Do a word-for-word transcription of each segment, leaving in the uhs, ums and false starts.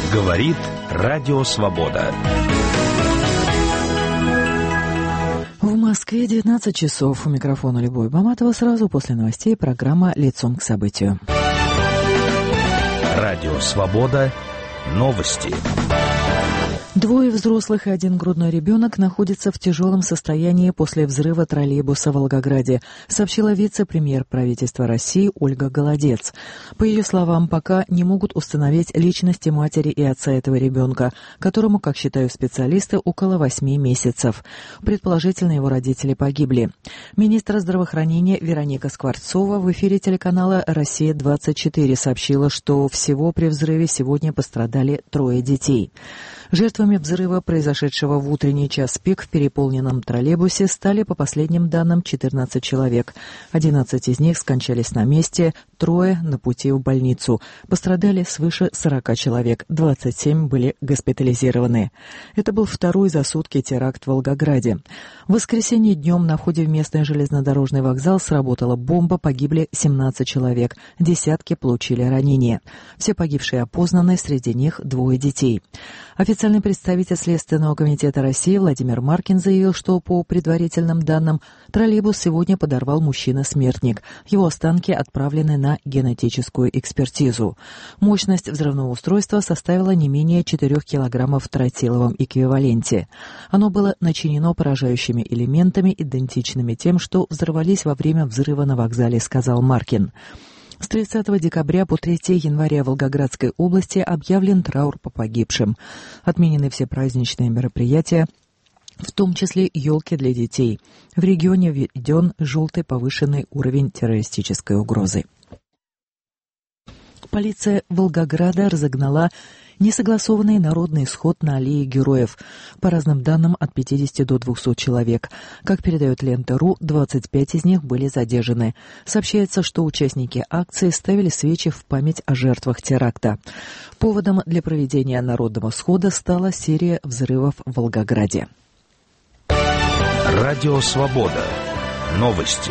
Говорит Радио Свобода. В Москве девятнадцать часов. У микрофона Любовь Баматова. Сразу после новостей программа «Лицом к событию». Радио Свобода. Новости. Двое взрослых и один грудной ребенок находятся в тяжелом состоянии после взрыва троллейбуса в Волгограде, сообщила вице-премьер правительства России Ольга Голодец. По ее словам, пока не могут установить личности матери и отца этого ребенка, которому, как считают специалисты, около восьми месяцев. Предположительно, его родители погибли. Министр здравоохранения Вероника Скворцова в эфире телеканала «Россия-двадцать четыре» сообщила, что всего при взрыве сегодня пострадали трое детей. Жертвами взрыва, произошедшего в утренний час пик в переполненном троллейбусе, стали, по последним данным, четырнадцать человек. одиннадцать из них скончались на месте, трое на пути в больницу. Пострадали свыше сорока человек, двадцать семь были госпитализированы. Это был второй за сутки теракт в Волгограде. В воскресенье днем на входе в местный железнодорожный вокзал сработала бомба, погибли семнадцать человек, десятки получили ранения. Все погибшие опознаны, среди них двое детей. Официальный представитель Следственного комитета России Владимир Маркин заявил, что по предварительным данным троллейбус сегодня подорвал мужчина-смертник. Его останки отправлены на генетическую экспертизу. Мощность взрывного устройства составила не менее четырёх килограммов в тротиловом эквиваленте. Оно было начинено поражающими элементами, идентичными тем, что взорвались во время взрыва на вокзале, сказал Маркин. С тридцатого декабря по третьего января в Волгоградской области объявлен траур по погибшим. Отменены все праздничные мероприятия, в том числе елки для детей. В регионе введен желтый повышенный уровень террористической угрозы. Полиция Волгограда разогнала несогласованный народный сход на аллее героев. По разным данным, от пятидесяти до двухсот человек. Как передает Лента.ру, двадцать пять из них были задержаны. Сообщается, что участники акции ставили свечи в память о жертвах теракта. Поводом для проведения народного схода стала серия взрывов в Волгограде. Радио Свобода. Новости.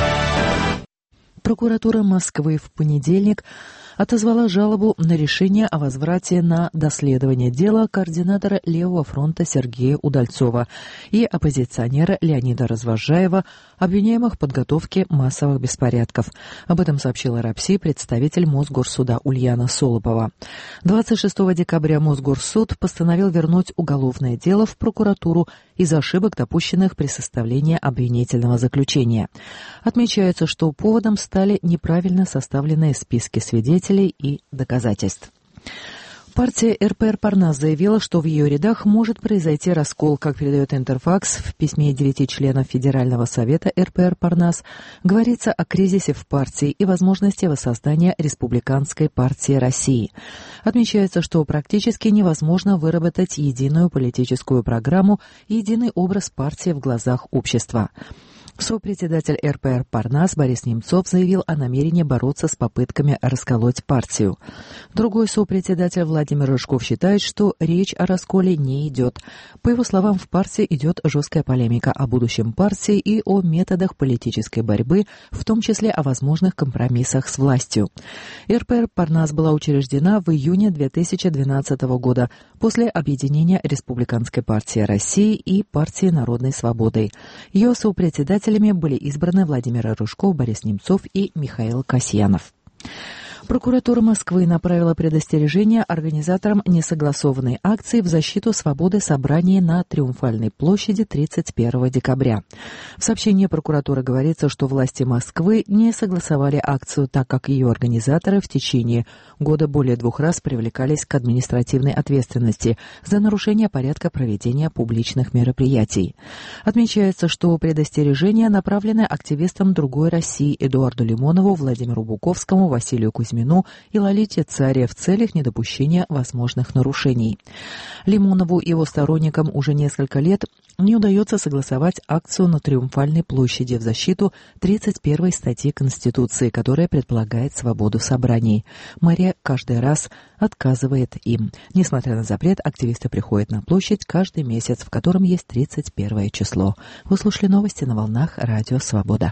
Прокуратура Москвы в понедельник отозвала жалобу на решение о возврате на доследование дела координатора Левого фронта Сергея Удальцова и оппозиционера Леонида Развозжаева, обвиняемых в подготовке массовых беспорядков. Об этом сообщила РАПСИ представитель Мосгорсуда Ульяна Солопова. двадцать шестого декабря Мосгорсуд постановил вернуть уголовное дело в прокуратуру из-за ошибок, допущенных при составлении обвинительного заключения. Отмечается, что поводом стали неправильно составленные списки свидетелей и доказательств. Партия эр пэ эр «Парнас» заявила, что в ее рядах может произойти раскол. Как передает Интерфакс, в письме девяти членов Федерального совета эр пэ эр «Парнас» говорится о кризисе в партии и возможности воссоздания Республиканской партии России. Отмечается, что практически невозможно выработать единую политическую программу и единый образ партии в глазах общества. Сопредседатель эр пэ эр «Парнас» Борис Немцов заявил о намерении бороться с попытками расколоть партию. Другой сопредседатель Владимир Рыжков считает, что речь о расколе не идет. По его словам, в партии идет жесткая полемика о будущем партии и о методах политической борьбы, в том числе о возможных компромиссах с властью. эр пэ эр «Парнас» была учреждена в июне две тысячи двенадцатого года после объединения Республиканской партии России и партии Народной свободы. Ее сопредседатель были избраны Владимир Рыжков, Борис Немцов и Михаил Касьянов. Прокуратура Москвы направила предостережение организаторам несогласованной акции в защиту свободы собраний на Триумфальной площади тридцать первого декабря. В сообщении прокуратуры говорится, что власти Москвы не согласовали акцию, так как ее организаторы в течение года более двух раз привлекались к административной ответственности за нарушение порядка проведения публичных мероприятий. Отмечается, что предостережение направлено активистам «Другой России» Эдуарду Лимонову, Владимиру Буковскому, Василию Кузьмину и Лолите Царе в целях недопущения возможных нарушений. Лимонову и его сторонникам уже несколько лет не удается согласовать акцию на Триумфальной площади в защиту тридцать первой статьи Конституции, которая предполагает свободу собраний. Мэрия каждый раз отказывает им. Несмотря на запрет, активисты приходят на площадь каждый месяц, в котором есть тридцать первое число. Вы слушали новости на волнах Радио Свобода.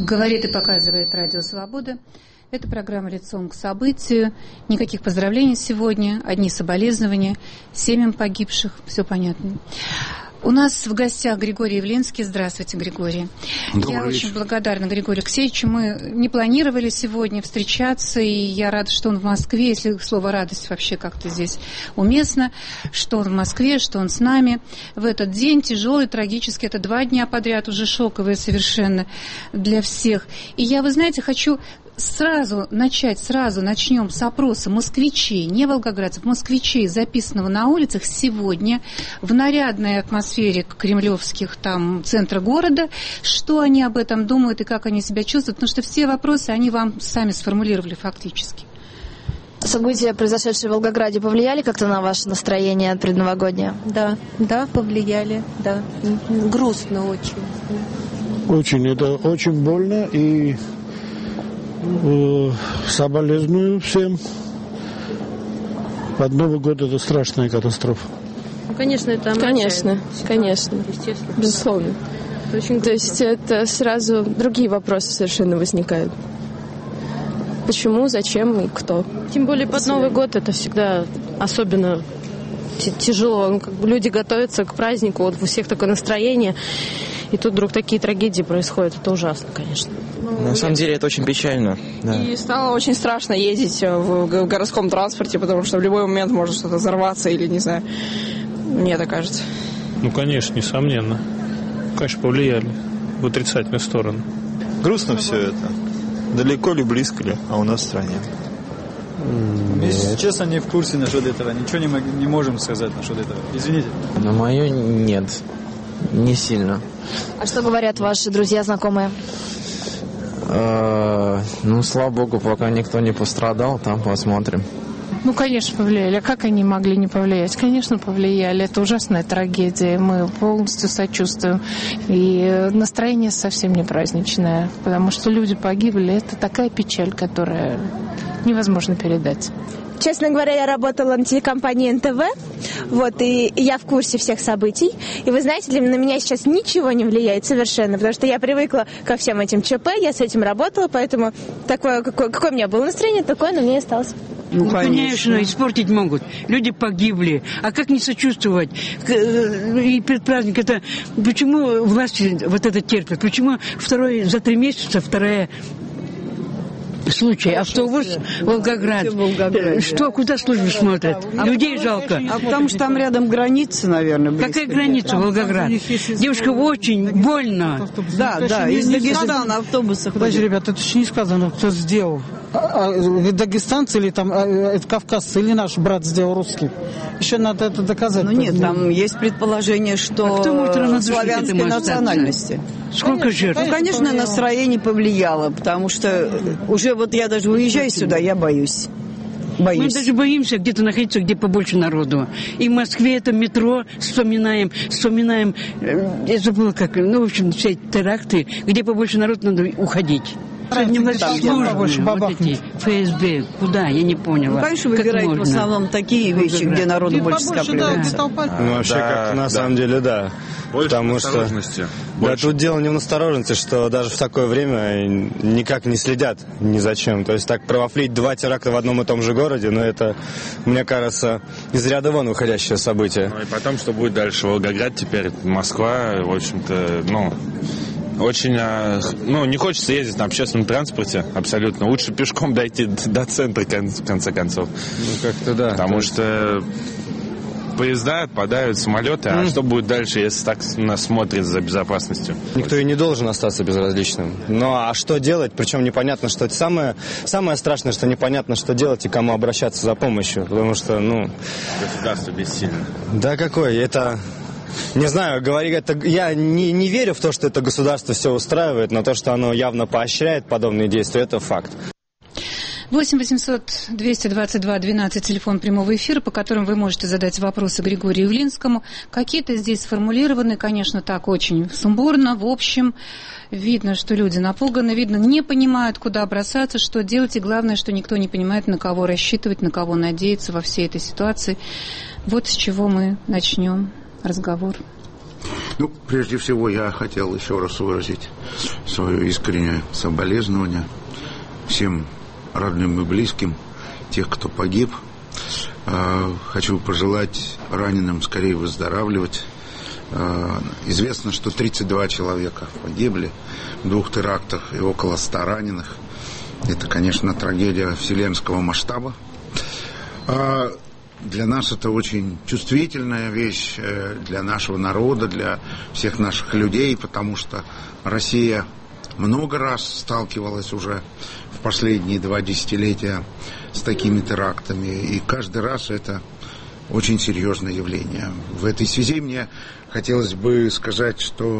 Говорит и показывает Радио Свобода. Это программа «Лицом к событию». Никаких поздравлений сегодня, одни соболезнования, семьям погибших, все понятно. У нас в гостях Григорий Явлинский. Здравствуйте, Григорий. Добрый я вечер. очень благодарна Григорию Алексеевичу. Мы не планировали сегодня встречаться, и я рада, что он в Москве, если слово «радость» вообще как-то здесь уместно, что он в Москве, что он с нами. В этот день тяжелый, трагический, это два дня подряд, уже шоковые совершенно для всех. И я, вы знаете, хочу... Сразу начать, сразу начнем с опроса москвичей, не волгоградцев, москвичей, записанного на улицах сегодня в нарядной атмосфере кремлевских там центра города. Что они об этом думают и как они себя чувствуют? Потому что все вопросы они вам сами сформулировали фактически. События, произошедшие в Волгограде, повлияли как-то на ваше настроение предновогоднее? Да, да, повлияли, да. Грустно очень. Очень, это очень больно и э, соболезную всем. Под Новый год это страшная катастрофа. Ну, конечно, это Конечно, конечно, естественно. безусловно. Очень То есть это сразу другие вопросы совершенно возникают. Почему, зачем и кто? Тем более под Новый год это всегда особенно т- тяжело. Ну, как бы люди готовятся к празднику, вот у всех такое настроение, и тут вдруг такие трагедии происходят. Это ужасно, конечно. На самом деле это очень печально. Да. И стало очень страшно ездить в г- городском транспорте, потому что в любой момент может что-то взорваться или, не знаю, мне так кажется. Ну, конечно, несомненно. Конечно, повлияли в отрицательную сторону. Грустно все это. Далеко ли, близко ли, а у нас в стране. Мы, честно, не в курсе насчет этого. Ничего не, мог, не можем сказать насчет этого. Извините. На мое нет. Не сильно. А что говорят ваши друзья, знакомые? Э, ну, слава богу, пока никто не пострадал, там посмотрим. Ну, конечно, повлияли. А как они могли не повлиять? Конечно, повлияли. Это ужасная трагедия. Мы полностью сочувствуем. И настроение совсем не праздничное, потому что люди погибли. Это такая печаль, которая невозможно передать. Честно говоря, я работала на телекомпании эн тэ вэ, вот, и я в курсе всех событий. И вы знаете, для, на меня сейчас ничего не влияет совершенно, потому что я привыкла ко всем этим ЧП, я с этим работала, поэтому такое, какое, какое у меня было настроение, такое оно мне и осталось. Ну, конечно, испортить могут. Люди погибли. А как не сочувствовать? И предпраздник это... Почему власти вот это терпят? Почему второй за три месяца вторая... Случай, автобус, Волгоград. Волгоград. Что, куда службы смотрят? А Людей жалко. А потому что там рядом граница, наверное, близко. Какая граница, Волгоград? Девушка, очень больно. Да, да, из Дагестана на автобусах. Подожди, ребята, это еще не сказано, кто сделал. А, а, дагестанцы или там, а, это кавказцы, или наш брат сделал русский. Еще надо это доказать. Ну нет, там есть предположение, что а славянской национальности. Сколько жертв? Ну, конечно, настроение повлияло, потому что уже вот я даже выезжаю сюда, я боюсь. Боюсь. Мы даже боимся где-то находиться, где побольше народу. И в Москве это метро, вспоминаем, вспоминаем, я забыла как, ну, в общем, все эти теракты, где побольше народу надо уходить. Не службы, вот эти, эф эс бэ, куда, я не поняла. Ну, конечно, выбирают в основном такие вещи, где народу больше скапливается. Ну, вообще, да, как на да. самом деле, да. Больше Потому что да, тут дело не в настороженности, что даже в такое время никак не следят ни за чем. То есть так провафлить два теракта в одном и том же городе, ну, это, мне кажется, из ряда вон выходящее событие. Ну, и потом, что будет дальше? Волгоград, теперь Москва, в общем-то, ну... Очень, ну, не хочется ездить на общественном транспорте, абсолютно. Лучше пешком дойти до центра, в конце концов. Ну, как-то да. Потому что поезда отпадают, самолеты, а mm. что будет дальше, если так нас смотрят за безопасностью? Никто и не должен остаться безразличным. Ну, а что делать? Причем непонятно, что... Самое, самое страшное, что непонятно, что делать и кому обращаться за помощью. Потому что, ну... Государство бессильно. Да какое? Это... Не знаю, говори, это, я не, не верю в то, что это государство все устраивает, но то, что оно явно поощряет подобные действия, это факт. восемь восемьсот двести двадцать два двенадцать, телефон прямого эфира, по которым вы можете задать вопросы Григорию Явлинскому. Какие-то здесь сформулированы, конечно, так очень сумбурно, в общем. Видно, что люди напуганы, видно, не понимают, куда бросаться, что делать, и главное, что никто не понимает, на кого рассчитывать, на кого надеяться во всей этой ситуации. Вот с чего мы начнем разговор. Ну, прежде всего, я хотел еще раз выразить свое искреннее соболезнование всем родным и близким тех, кто погиб. Хочу пожелать раненым скорее выздоравливать. Известно, что тридцать два человека погибли в двух терактах и около ста раненых. Это, конечно, трагедия вселенского масштаба. Для нас это очень чувствительная вещь, для нашего народа, для всех наших людей, потому что Россия много раз сталкивалась уже в последние два десятилетия с такими терактами, и каждый раз это очень серьезное явление. В этой связи мне хотелось бы сказать, что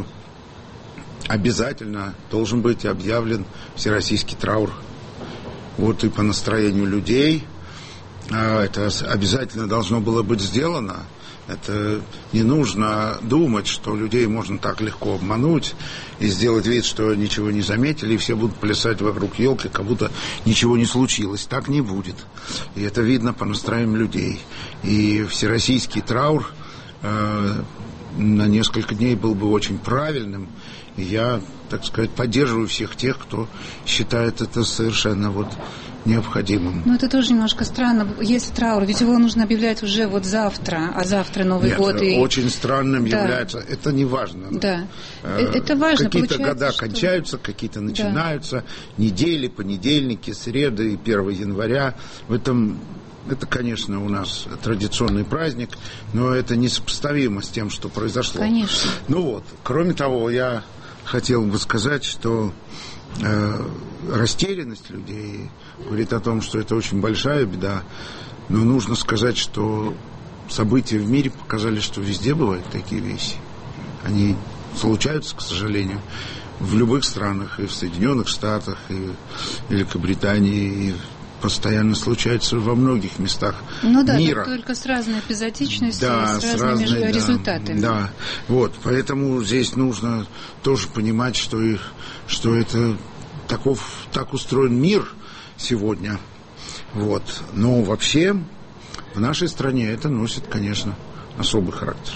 обязательно должен быть объявлен всероссийский траур. Вот и по настроению людей это обязательно должно было быть сделано. Это не нужно думать, что людей можно так легко обмануть и сделать вид, что ничего не заметили, и все будут плясать вокруг елки, как будто ничего не случилось. Так не будет. И это видно по настроению людей. И всероссийский траур э, на несколько дней был бы очень правильным. И я, так сказать, поддерживаю всех тех, кто считает это совершенно вот необходимым. Но это тоже немножко странно. Если траур, ведь его нужно объявлять уже вот завтра, а завтра Новый Нет, год. И... очень странным да. является. Это не важно. Да. Это важно. Какие-то года что... кончаются, какие-то начинаются. Да. Недели, понедельники, среды и первого января. В этом... Это, конечно, у нас традиционный праздник, но это несопоставимо с тем, что произошло. Конечно. Ну вот, кроме того, я хотел бы сказать, что э, растерянность людей говорит о том, что это очень большая беда. Но нужно сказать, что события в мире показали, что везде бывают такие вещи. Они случаются, к сожалению, в любых странах, и в Соединенных Штатах, и в Великобритании, и постоянно случается во многих местах ну, да, мира. Ну да, только с разной эпизодичностью, да, с разными с разной, результатами. Да, да, вот, поэтому здесь нужно тоже понимать, что, их, что это таков, так устроен мир сегодня. Вот. Но вообще в нашей стране это носит, конечно, особый характер.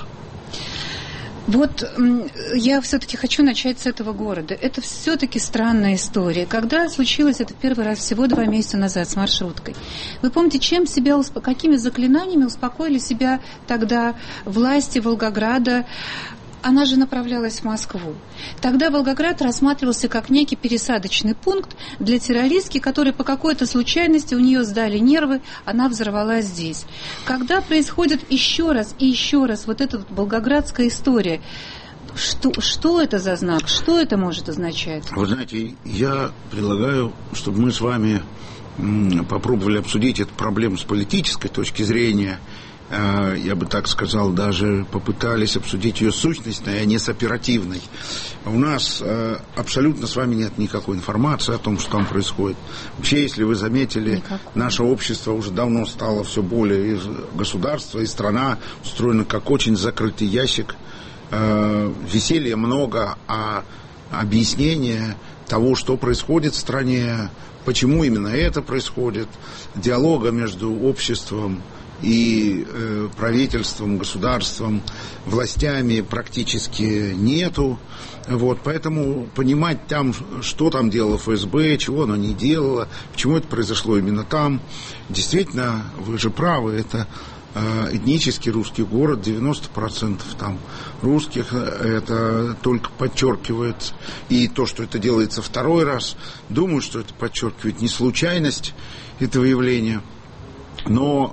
Вот я все-таки хочу начать с этого города. Это все-таки странная история. Когда случилось это первый раз всего два месяца назад с маршруткой? Вы помните, чем себя, какими заклинаниями успокоили себя тогда власти Волгограда? Она же направлялась в Москву. Тогда Волгоград рассматривался как некий пересадочный пункт для террористки, которой по какой-то случайности у нее сдали нервы, она взорвалась здесь. Когда происходит еще раз и еще раз вот эта волгоградская история, что, что это за знак, что это может означать? Вы знаете, я предлагаю, чтобы мы с вами попробовали обсудить эту проблему с политической точки зрения. Я бы так сказал, даже попытались обсудить ее сущностной, а не с оперативной. У нас абсолютно с вами нет никакой информации о том, что там происходит. Вообще, если вы заметили, никакой. Наше общество уже давно стало все более государство, и страна устроена как очень закрытый ящик. Веселья много, а объяснение того, что происходит в стране, почему именно это происходит, диалога между обществом и э, правительством, государством, властями практически нету. Вот, поэтому понимать там, что там делало эф эс бэ, чего оно не делало, почему это произошло именно там. Действительно, вы же правы, это э, этнический русский город, девяносто процентов там русских, это только подчеркивает. И то, что это делается второй раз, думаю, что это подчеркивает не случайность этого явления, но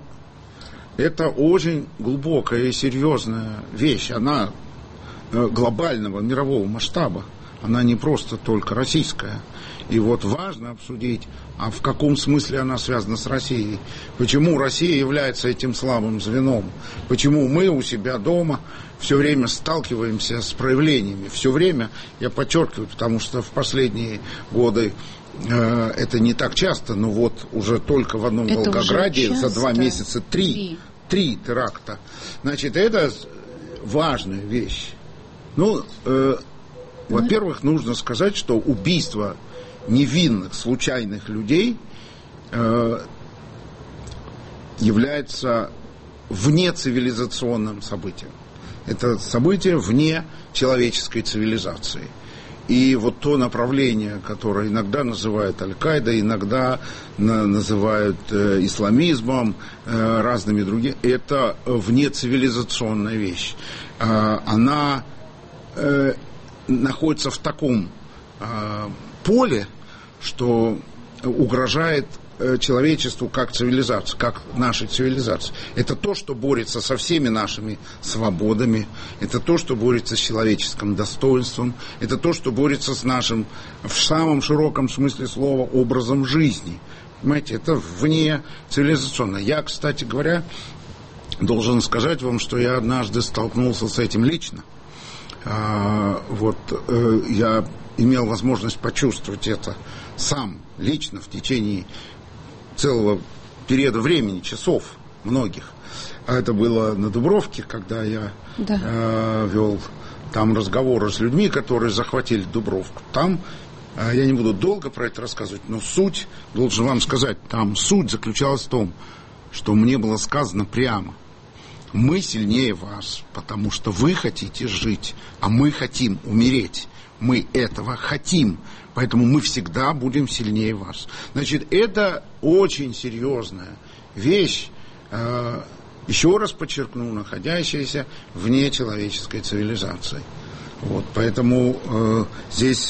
это очень глубокая и серьезная вещь. Она глобального, мирового масштаба. Она не просто только российская. И вот важно обсудить, а в каком смысле она связана с Россией. Почему Россия является этим слабым звеном. Почему мы у себя дома все время сталкиваемся с проявлениями. Все время, я подчеркиваю, потому что в последние годы это не так часто, но вот уже только в одном это Волгограде за два месяца три, три теракта. Значит, это важная вещь. Ну, э, во-первых, нужно сказать, что убийство невинных, случайных людей э, является внецивилизационным событием. Это событие вне человеческой цивилизации. И вот то направление, которое иногда называют Аль-Каидой, иногда на, называют э, исламизмом, э, разными другими, это внецивилизационная вещь. Э, она э, находится в таком э, поле, что угрожает человечеству как цивилизации, как нашей цивилизации. Это то, что борется со всеми нашими свободами, это то, что борется с человеческим достоинством, это то, что борется с нашим, в самом широком смысле слова, образом жизни. Понимаете, это вне цивилизационно. Я, кстати говоря, должен сказать вам, что я однажды столкнулся с этим лично. А, вот э, я имел возможность почувствовать это сам, лично, в течение целого периода времени, часов многих. А это было на Дубровке, когда я да. э, вел там разговоры с людьми, которые захватили Дубровку. Там, э, я не буду долго про это рассказывать, но суть, должен вам сказать, там суть заключалась в том, что мне было сказано прямо: мы сильнее вас, потому что вы хотите жить, а мы хотим умереть. Мы этого хотим, поэтому мы всегда будем сильнее вас. Значит, это очень серьезная вещь, э, еще раз подчеркну, находящаяся вне человеческой цивилизации. Вот, поэтому э, здесь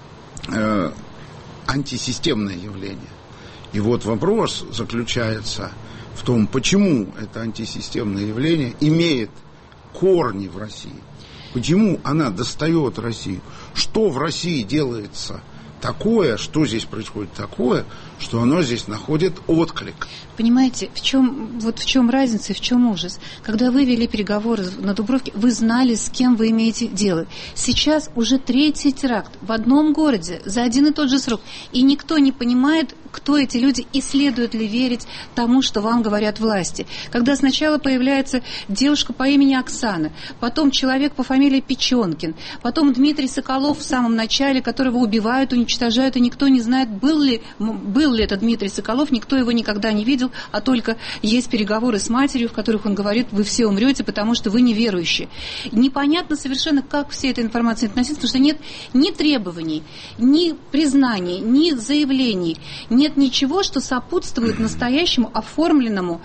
э, антисистемное явление. И вот вопрос заключается в том, почему это антисистемное явление имеет корни в России. Почему она достает Россию? Что в России делается такое, что здесь происходит такое, что оно здесь находит отклик? Понимаете, в чем, вот в чем разница и в чем ужас? Когда вы вели переговоры на Дубровке, вы знали, с кем вы имеете дело. Сейчас уже третий теракт в одном городе за один и тот же срок. И никто не понимает, кто эти люди и следует ли верить тому, что вам говорят власти. Когда сначала появляется девушка по имени Оксана, потом человек по фамилии Печенкин, потом Дмитрий Соколов в самом начале, которого убивают, уничтожают, и никто не знает, был ли, был ли это Дмитрий Соколов, никто его никогда не видел, а только есть переговоры с матерью, в которых он говорит: вы все умрете, потому что вы неверующие. Непонятно совершенно, как всей этой информации относиться, потому что нет ни требований, ни признаний, ни заявлений, нет ничего, что сопутствует настоящему оформленному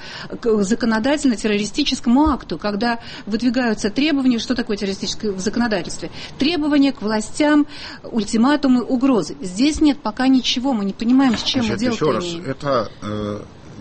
законодательно-террористическому акту, когда выдвигаются требования. Что такое террористическое в законодательстве? Требования к властям, ультиматумы, угрозы. Здесь нет пока ничего, мы не понимаем, с чем Значит, мы дело еще имеем. раз, это э,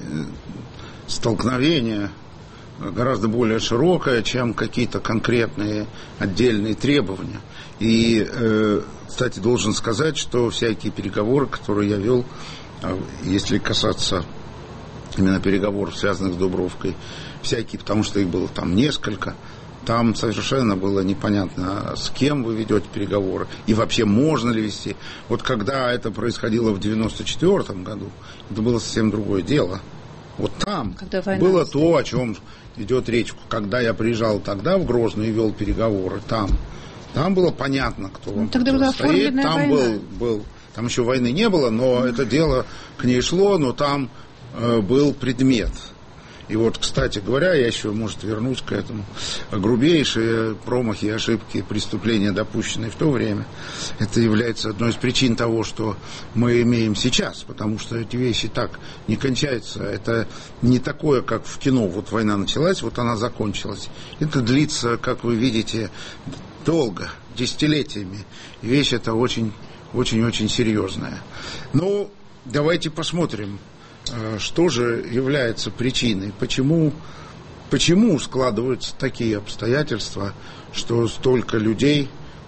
столкновение гораздо более широкое, чем какие-то конкретные отдельные требования. И, э, кстати, должен сказать, что всякие переговоры, которые я вел, если касаться именно переговоров, связанных с Дубровкой, всякие, потому что их было там несколько, там совершенно было непонятно, с кем вы ведете переговоры и вообще можно ли вести. Вот когда это происходило в девяносто четвёртом году, это было совсем другое дело. Вот там было то, о чем идет речь. Когда я приезжал тогда в Грозный и вел переговоры, там, там было понятно, кто вам ну, стоит. Там был, был Там еще войны не было, но это дело к ней шло, но там э, был предмет. И вот, кстати говоря, я еще, может, вернусь к этому. Грубейшие промахи, ошибки, преступления, допущенные в то время, это является одной из причин того, что мы имеем сейчас, потому что эти вещи так не кончаются. Это не такое, как в кино. Вот война началась, вот она закончилась. Это длится, как вы видите, долго, десятилетиями. И вещь эта очень... очень-очень серьезная. Ну, давайте посмотрим, что же является причиной, почему, почему складываются такие обстоятельства, что столько людей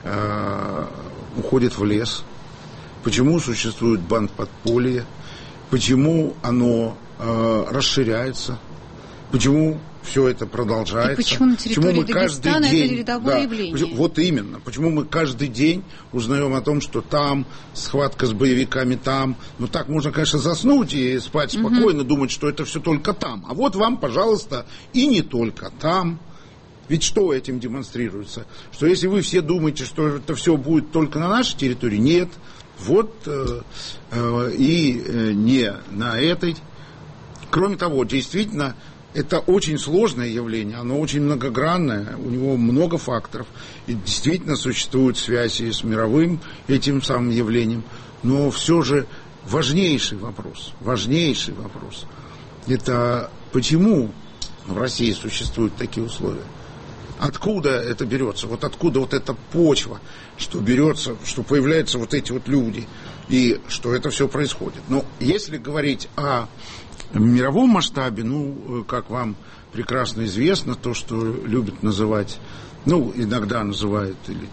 э, уходит в лес, почему существует бандподполье, почему оно э, расширяется, почему все это продолжается. И почему на территории почему мы Дагестана день, это рядовое да, явление? Почему, вот именно. Почему мы каждый день узнаем о том, что там схватка с боевиками, там. Ну так можно, конечно, заснуть и спать спокойно, угу. думать, что это все только там. А вот вам, пожалуйста, и не только там. Ведь что этим демонстрируется? Что если вы все думаете, что это все будет только на нашей территории, нет. Вот э, э, и э, не на этой. Кроме того, действительно, это очень сложное явление, оно очень многогранное, у него много факторов, и действительно существуют связи с мировым этим самым явлением, но все же важнейший вопрос, важнейший вопрос, это почему в России существуют такие условия? Откуда это берется? Вот откуда вот эта почва, что берется, что появляются вот эти вот люди, и что это все происходит? Но если говорить о мировом масштабе, ну, как вам прекрасно известно, то, что любят называть, ну, иногда называют, или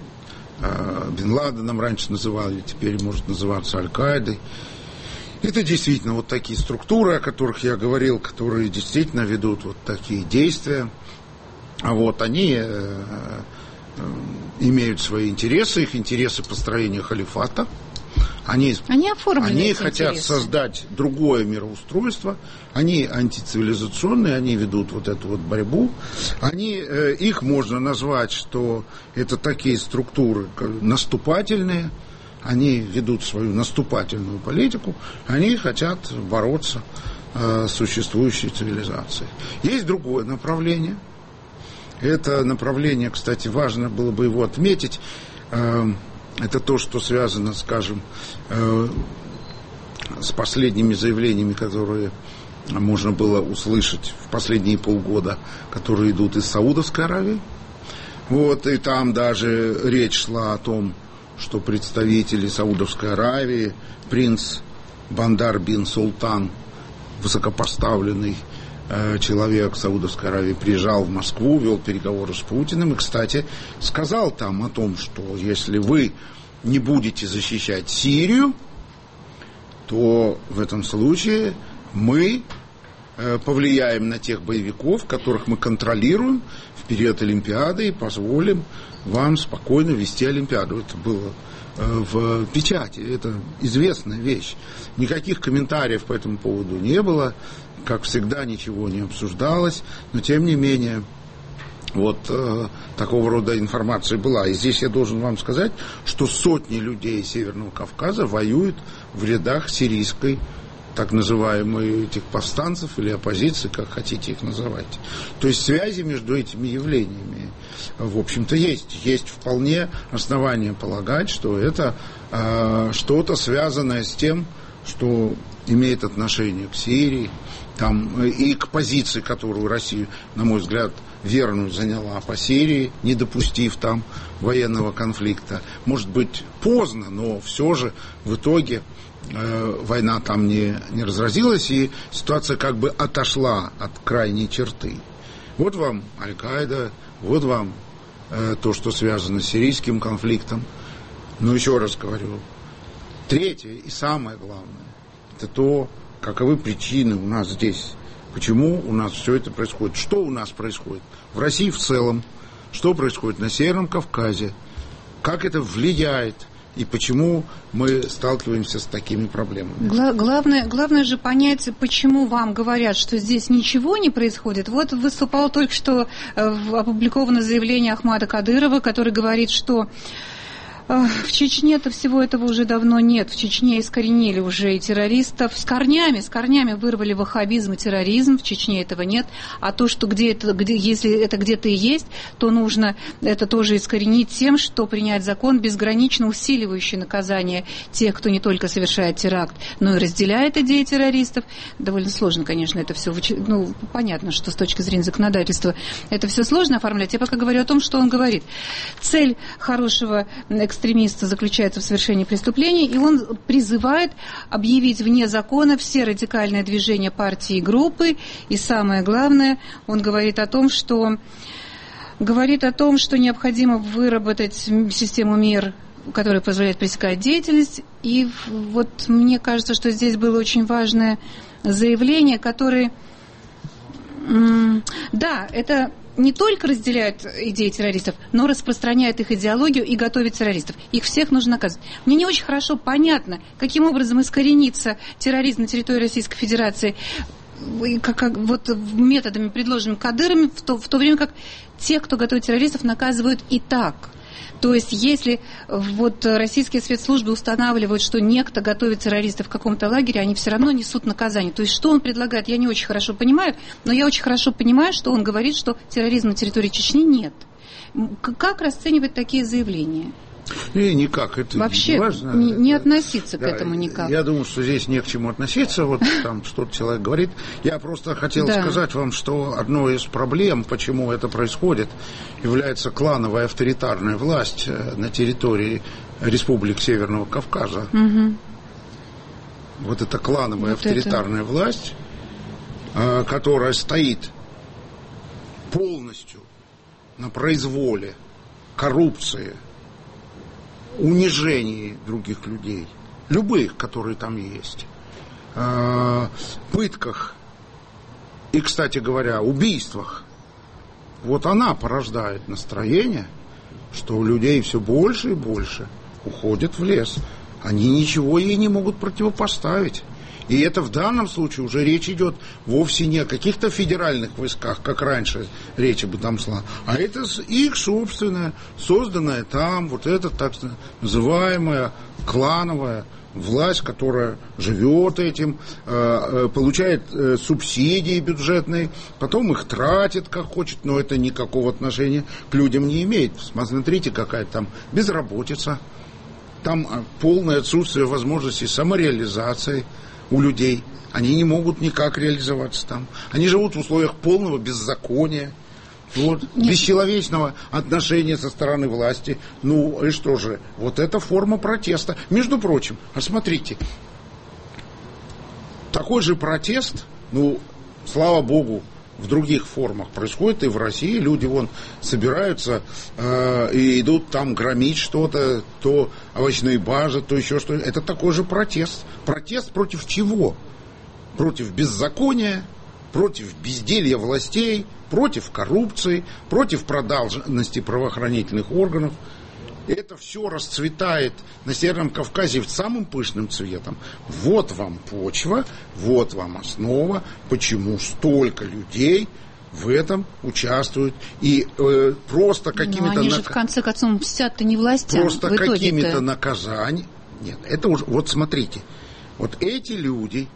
э, Бен Ладеном раньше называли, теперь может называться Аль-Каидой. Это действительно вот такие структуры, о которых я говорил, которые действительно ведут вот такие действия. А вот они э, э, имеют свои интересы, их интересы построения халифата. Они, они, они хотят интересы. создать другое мироустройство, они антицивилизационные, они ведут вот эту вот борьбу. Они, э, их можно назвать, что это такие структуры наступательные, они ведут свою наступательную политику, они хотят бороться э, с существующей цивилизацией. Есть другое направление. Это направление, кстати, важно было бы его отметить. Э, Это то, что связано, скажем, э, с последними заявлениями, которые можно было услышать в последние полгода, которые идут из Саудовской Аравии. Вот, и там даже речь шла о том, что представители Саудовской Аравии, принц Бандар бин Султан, высокопоставленный э, человек Саудовской Аравии, приезжал в Москву, вел переговоры с Путиным и, кстати, сказал там о том, что если вы не будете защищать Сирию, то в этом случае мы э, повлияем на тех боевиков, которых мы контролируем в период Олимпиады, и позволим вам спокойно вести Олимпиаду. Это было э, в печати, это известная вещь. Никаких комментариев по этому поводу не было, как всегда, ничего не обсуждалось, но тем не менее вот э, такого рода информация была. И здесь я должен вам сказать, что сотни людей Северного Кавказа воюют в рядах сирийской, так называемой, этих повстанцев или оппозиции, как хотите их называть. То есть связи между этими явлениями, в общем-то, есть. Есть вполне основания полагать, что это э, что-то связанное с тем, что имеет отношение к Сирии, там, и к позиции, которую Россия, на мой взгляд, верную заняла по Сирии, не допустив там военного конфликта. Может быть, поздно, но все же в итоге э, война там не, не разразилась, и ситуация как бы отошла от крайней черты. Вот вам Аль-Каида, вот вам э, то, что связано с сирийским конфликтом. Но еще раз говорю, третье и самое главное, это то, каковы причины у нас здесь, почему у нас все это происходит, что у нас происходит в России в целом, что происходит на Северном Кавказе, как это влияет и почему мы сталкиваемся с такими проблемами. Гла- главное, главное же понять, почему вам говорят, что здесь ничего не происходит. Вот выступало только что э, опубликовано заявление Ахмада Кадырова, который говорит, что в Чечне-то всего этого уже давно нет. В Чечне искоренили уже и террористов. С корнями, с корнями вырвали ваххабизм и терроризм. В Чечне этого нет. А то, что где это, где, если это где-то и есть, то нужно это тоже искоренить тем, что принять закон, безгранично усиливающий наказание тех, кто не только совершает теракт, но и разделяет идеи террористов. Довольно сложно, конечно, это все. Ну, понятно, что с точки зрения законодательства это все сложно оформлять. Я пока говорю о том, что он говорит. Цель хорошего экстремиста заключается в совершении преступлений, и он призывает объявить вне закона все радикальные движения партии и группы, и самое главное, он говорит о том, что говорит о том, что необходимо выработать систему мер, которая позволяет пресекать деятельность, и вот мне кажется, что здесь было очень важное заявление, которое, да, это не только разделяют идеи террористов, но распространяют их идеологию и готовят террористов. Их всех нужно наказывать. Мне не очень хорошо понятно, каким образом искоренится терроризм на территории Российской Федерации как, как, вот, методами, предложенными Кадыровым, в то, в то время как тех, кто готовит террористов, наказывают и так. То есть, если вот российские спецслужбы устанавливают, что некто готовит террористов в каком-то лагере, они все равно несут наказание. То есть, что он предлагает, я не очень хорошо понимаю, но я очень хорошо понимаю, что он говорит, что терроризма на территории Чечни нет. Как расценивать такие заявления? И никак, это вообще не важно. Не, не относиться да, к этому никак. Я думаю, что здесь не к чему относиться, вот там что-то человек говорит. Я просто хотел да. сказать вам, что одной из проблем, почему это происходит, является клановая авторитарная власть на территории республик Северного Кавказа. Угу. Вот эта клановая вот авторитарная это. власть, которая стоит полностью на произволе, коррупции, унижении других людей, любых, которые там есть, пытках и, кстати говоря, убийствах. Вот она порождает настроение, что у людей все больше и больше уходят в лес. Они ничего ей не могут противопоставить. И это в данном случае уже речь идет вовсе не о каких-то федеральных войсках, как раньше речь об этом шла, а это их собственная, созданная там, вот эта так называемая клановая власть, которая живет этим, получает субсидии бюджетные, потом их тратит как хочет, но это никакого отношения к людям не имеет. Смотрите, какая там безработица, там полное отсутствие возможности самореализации у людей. Они не могут никак реализоваться там. Они живут в условиях полного беззакония, вот, бесчеловечного отношения со стороны власти. Ну и что же? Вот это форма протеста. Между прочим, а смотрите, такой же протест, ну, слава богу, в других формах происходит и в России. Люди вон собираются э, и идут там громить что-то, то овощные базы, то еще что-то. Это такой же протест. Протест против чего? Против беззакония, против безделья властей, против коррупции, против продажности правоохранительных органов. Это все расцветает на Северном Кавказе самым пышным цветом. Вот вам почва, вот вам основа, почему столько людей в этом участвуют. И э, просто какими-то... Но они нак... же в конце концов мстят-то не властям. Просто какими-то наказаниями. Нет, это уже... Вот смотрите, вот эти люди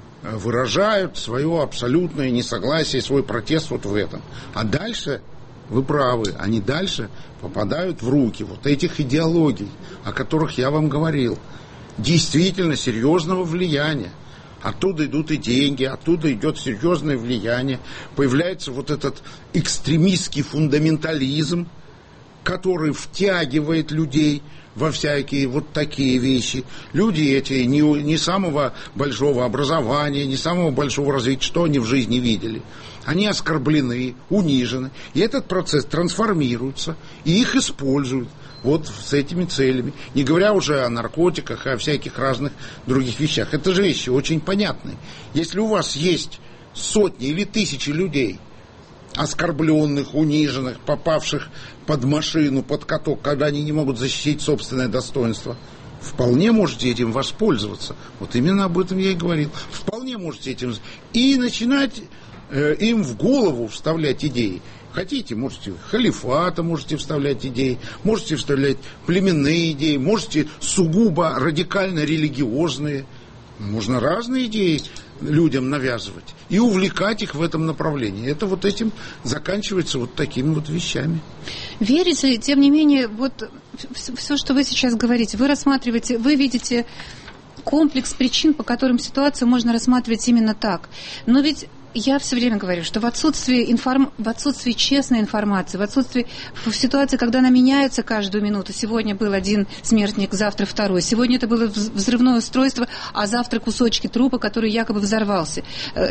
выражают свое абсолютное несогласие, свой протест вот в этом. А дальше... Вы правы, они дальше попадают в руки вот этих идеологий, о которых я вам говорил, действительно серьезного влияния. Оттуда идут и деньги, оттуда идет серьезное влияние. Появляется вот этот экстремистский фундаментализм, который втягивает людей во всякие вот такие вещи. Люди эти не, не самого большого образования, не самого большого развития, что они в жизни видели. Они оскорблены, унижены. И этот процесс трансформируется, и их используют вот с этими целями. Не говоря уже о наркотиках и о всяких разных других вещах. Это же вещи очень понятные. Если у вас есть сотни или тысячи людей, оскорбленных, униженных, попавших под машину, под каток, когда они не могут защитить собственное достоинство, вполне можете этим воспользоваться. Вот именно об этом я и говорил. Вполне можете этим... И начинать э, им в голову вставлять идеи. Хотите, можете халифата, можете вставлять идеи, можете вставлять племенные идеи, можете сугубо радикально-религиозные. Можно разные идеи людям навязывать и увлекать их в этом направлении. Это вот этим заканчивается вот такими вот вещами. Верите, тем не менее, вот все, что вы сейчас говорите, вы рассматриваете, вы видите комплекс причин, по которым ситуацию можно рассматривать именно так. Но ведь я все время говорю, что в отсутствии, информ... в отсутствии честной информации, в отсутствии в ситуации, когда она меняется каждую минуту, сегодня был один смертник, завтра второй, сегодня это было взрывное устройство, а завтра кусочки трупа, который якобы взорвался,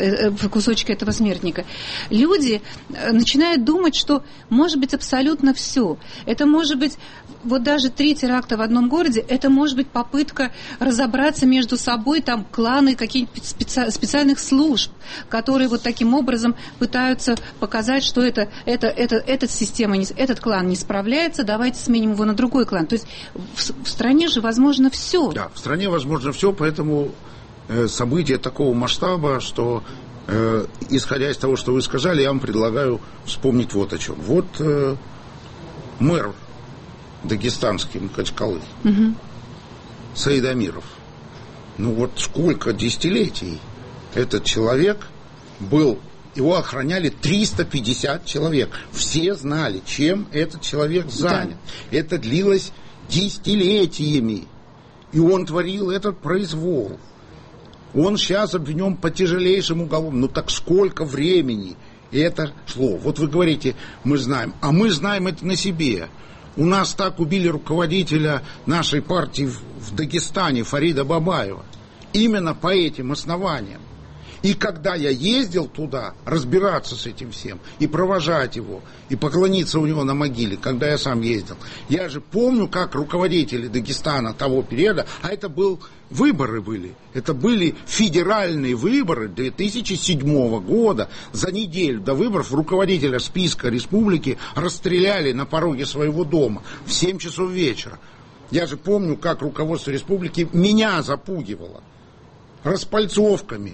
кусочки этого смертника. Люди начинают думать, что может быть абсолютно все. Это может быть вот даже три теракта в одном городе, это может быть попытка разобраться между собой, там кланы каких-нибудь специ... специальных служб, которые вот таким образом пытаются показать, что это, это, это, эта система, этот клан не справляется, давайте сменим его на другой клан. То есть в, в стране же возможно все. Да, в стране возможно все, поэтому э, события такого масштаба, что э, исходя из того, что вы сказали, я вам предлагаю вспомнить вот о чем. Вот э, мэр дагестанский Махачкалы, угу. Саид Амиров. Ну вот сколько десятилетий этот человек был, его охраняли триста пятьдесят человек. Все знали, чем этот человек занят. Да. Это длилось десятилетиями. И он творил этот произвол. Он сейчас обвинен по тяжелейшим уголовным. Ну так сколько времени это шло? Вот вы говорите, мы знаем. А мы знаем это на себе. У нас так убили руководителя нашей партии в, в Дагестане, Фарида Бабаева. Именно по этим основаниям. И когда я ездил туда разбираться с этим всем, и провожать его, и поклониться у него на могиле, когда я сам ездил, я же помню, как руководители Дагестана того периода, а это был, выборы были, это были федеральные выборы две тысячи седьмого года, за неделю до выборов руководителя списка республики расстреляли на пороге своего дома в семь часов вечера. Я же помню, как руководство республики меня запугивало распальцовками,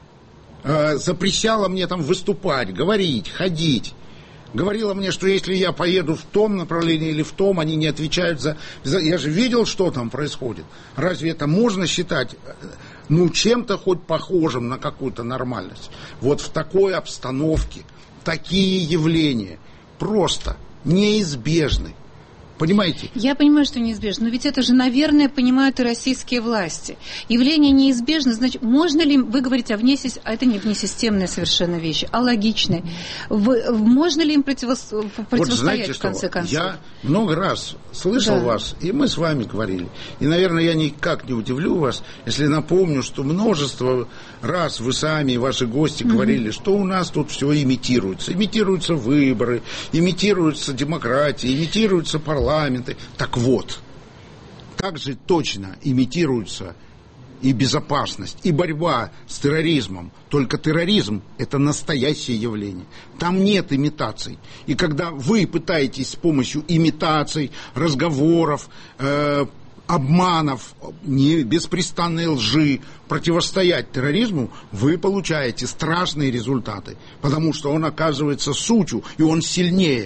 запрещала мне там выступать, говорить, ходить. Говорила мне, что если я поеду в том направлении или в том, они не отвечают за... за... Я же видел, что там происходит. Разве это можно считать, ну, чем-то хоть похожим на какую-то нормальность? Вот в такой обстановке такие явления просто неизбежны. Понимаете? Я понимаю, что неизбежно, но ведь это же, наверное, понимают и российские власти. Явление неизбежно, значит, можно ли, вы говорите, о внесись, а это не внесистемная совершенно вещь, а логичная. Вы, можно ли им противос, противостоять, вот знаете, в конце концов? Я много раз слышал да. вас, и мы с вами говорили. И, наверное, я никак не удивлю вас, если напомню, что множество раз вы сами и ваши гости mm-hmm. говорили, что у нас тут все имитируется. Имитируются выборы, имитируется демократия, имитируются парламенты. Парламенты. Так вот, также точно имитируется и безопасность, и борьба с терроризмом. Только терроризм – это настоящее явление. Там нет имитаций. И когда вы пытаетесь с помощью имитаций, разговоров, э, обманов, не, беспрестанной лжи противостоять терроризму, вы получаете страшные результаты. Потому что он оказывается сутью, и он сильнее.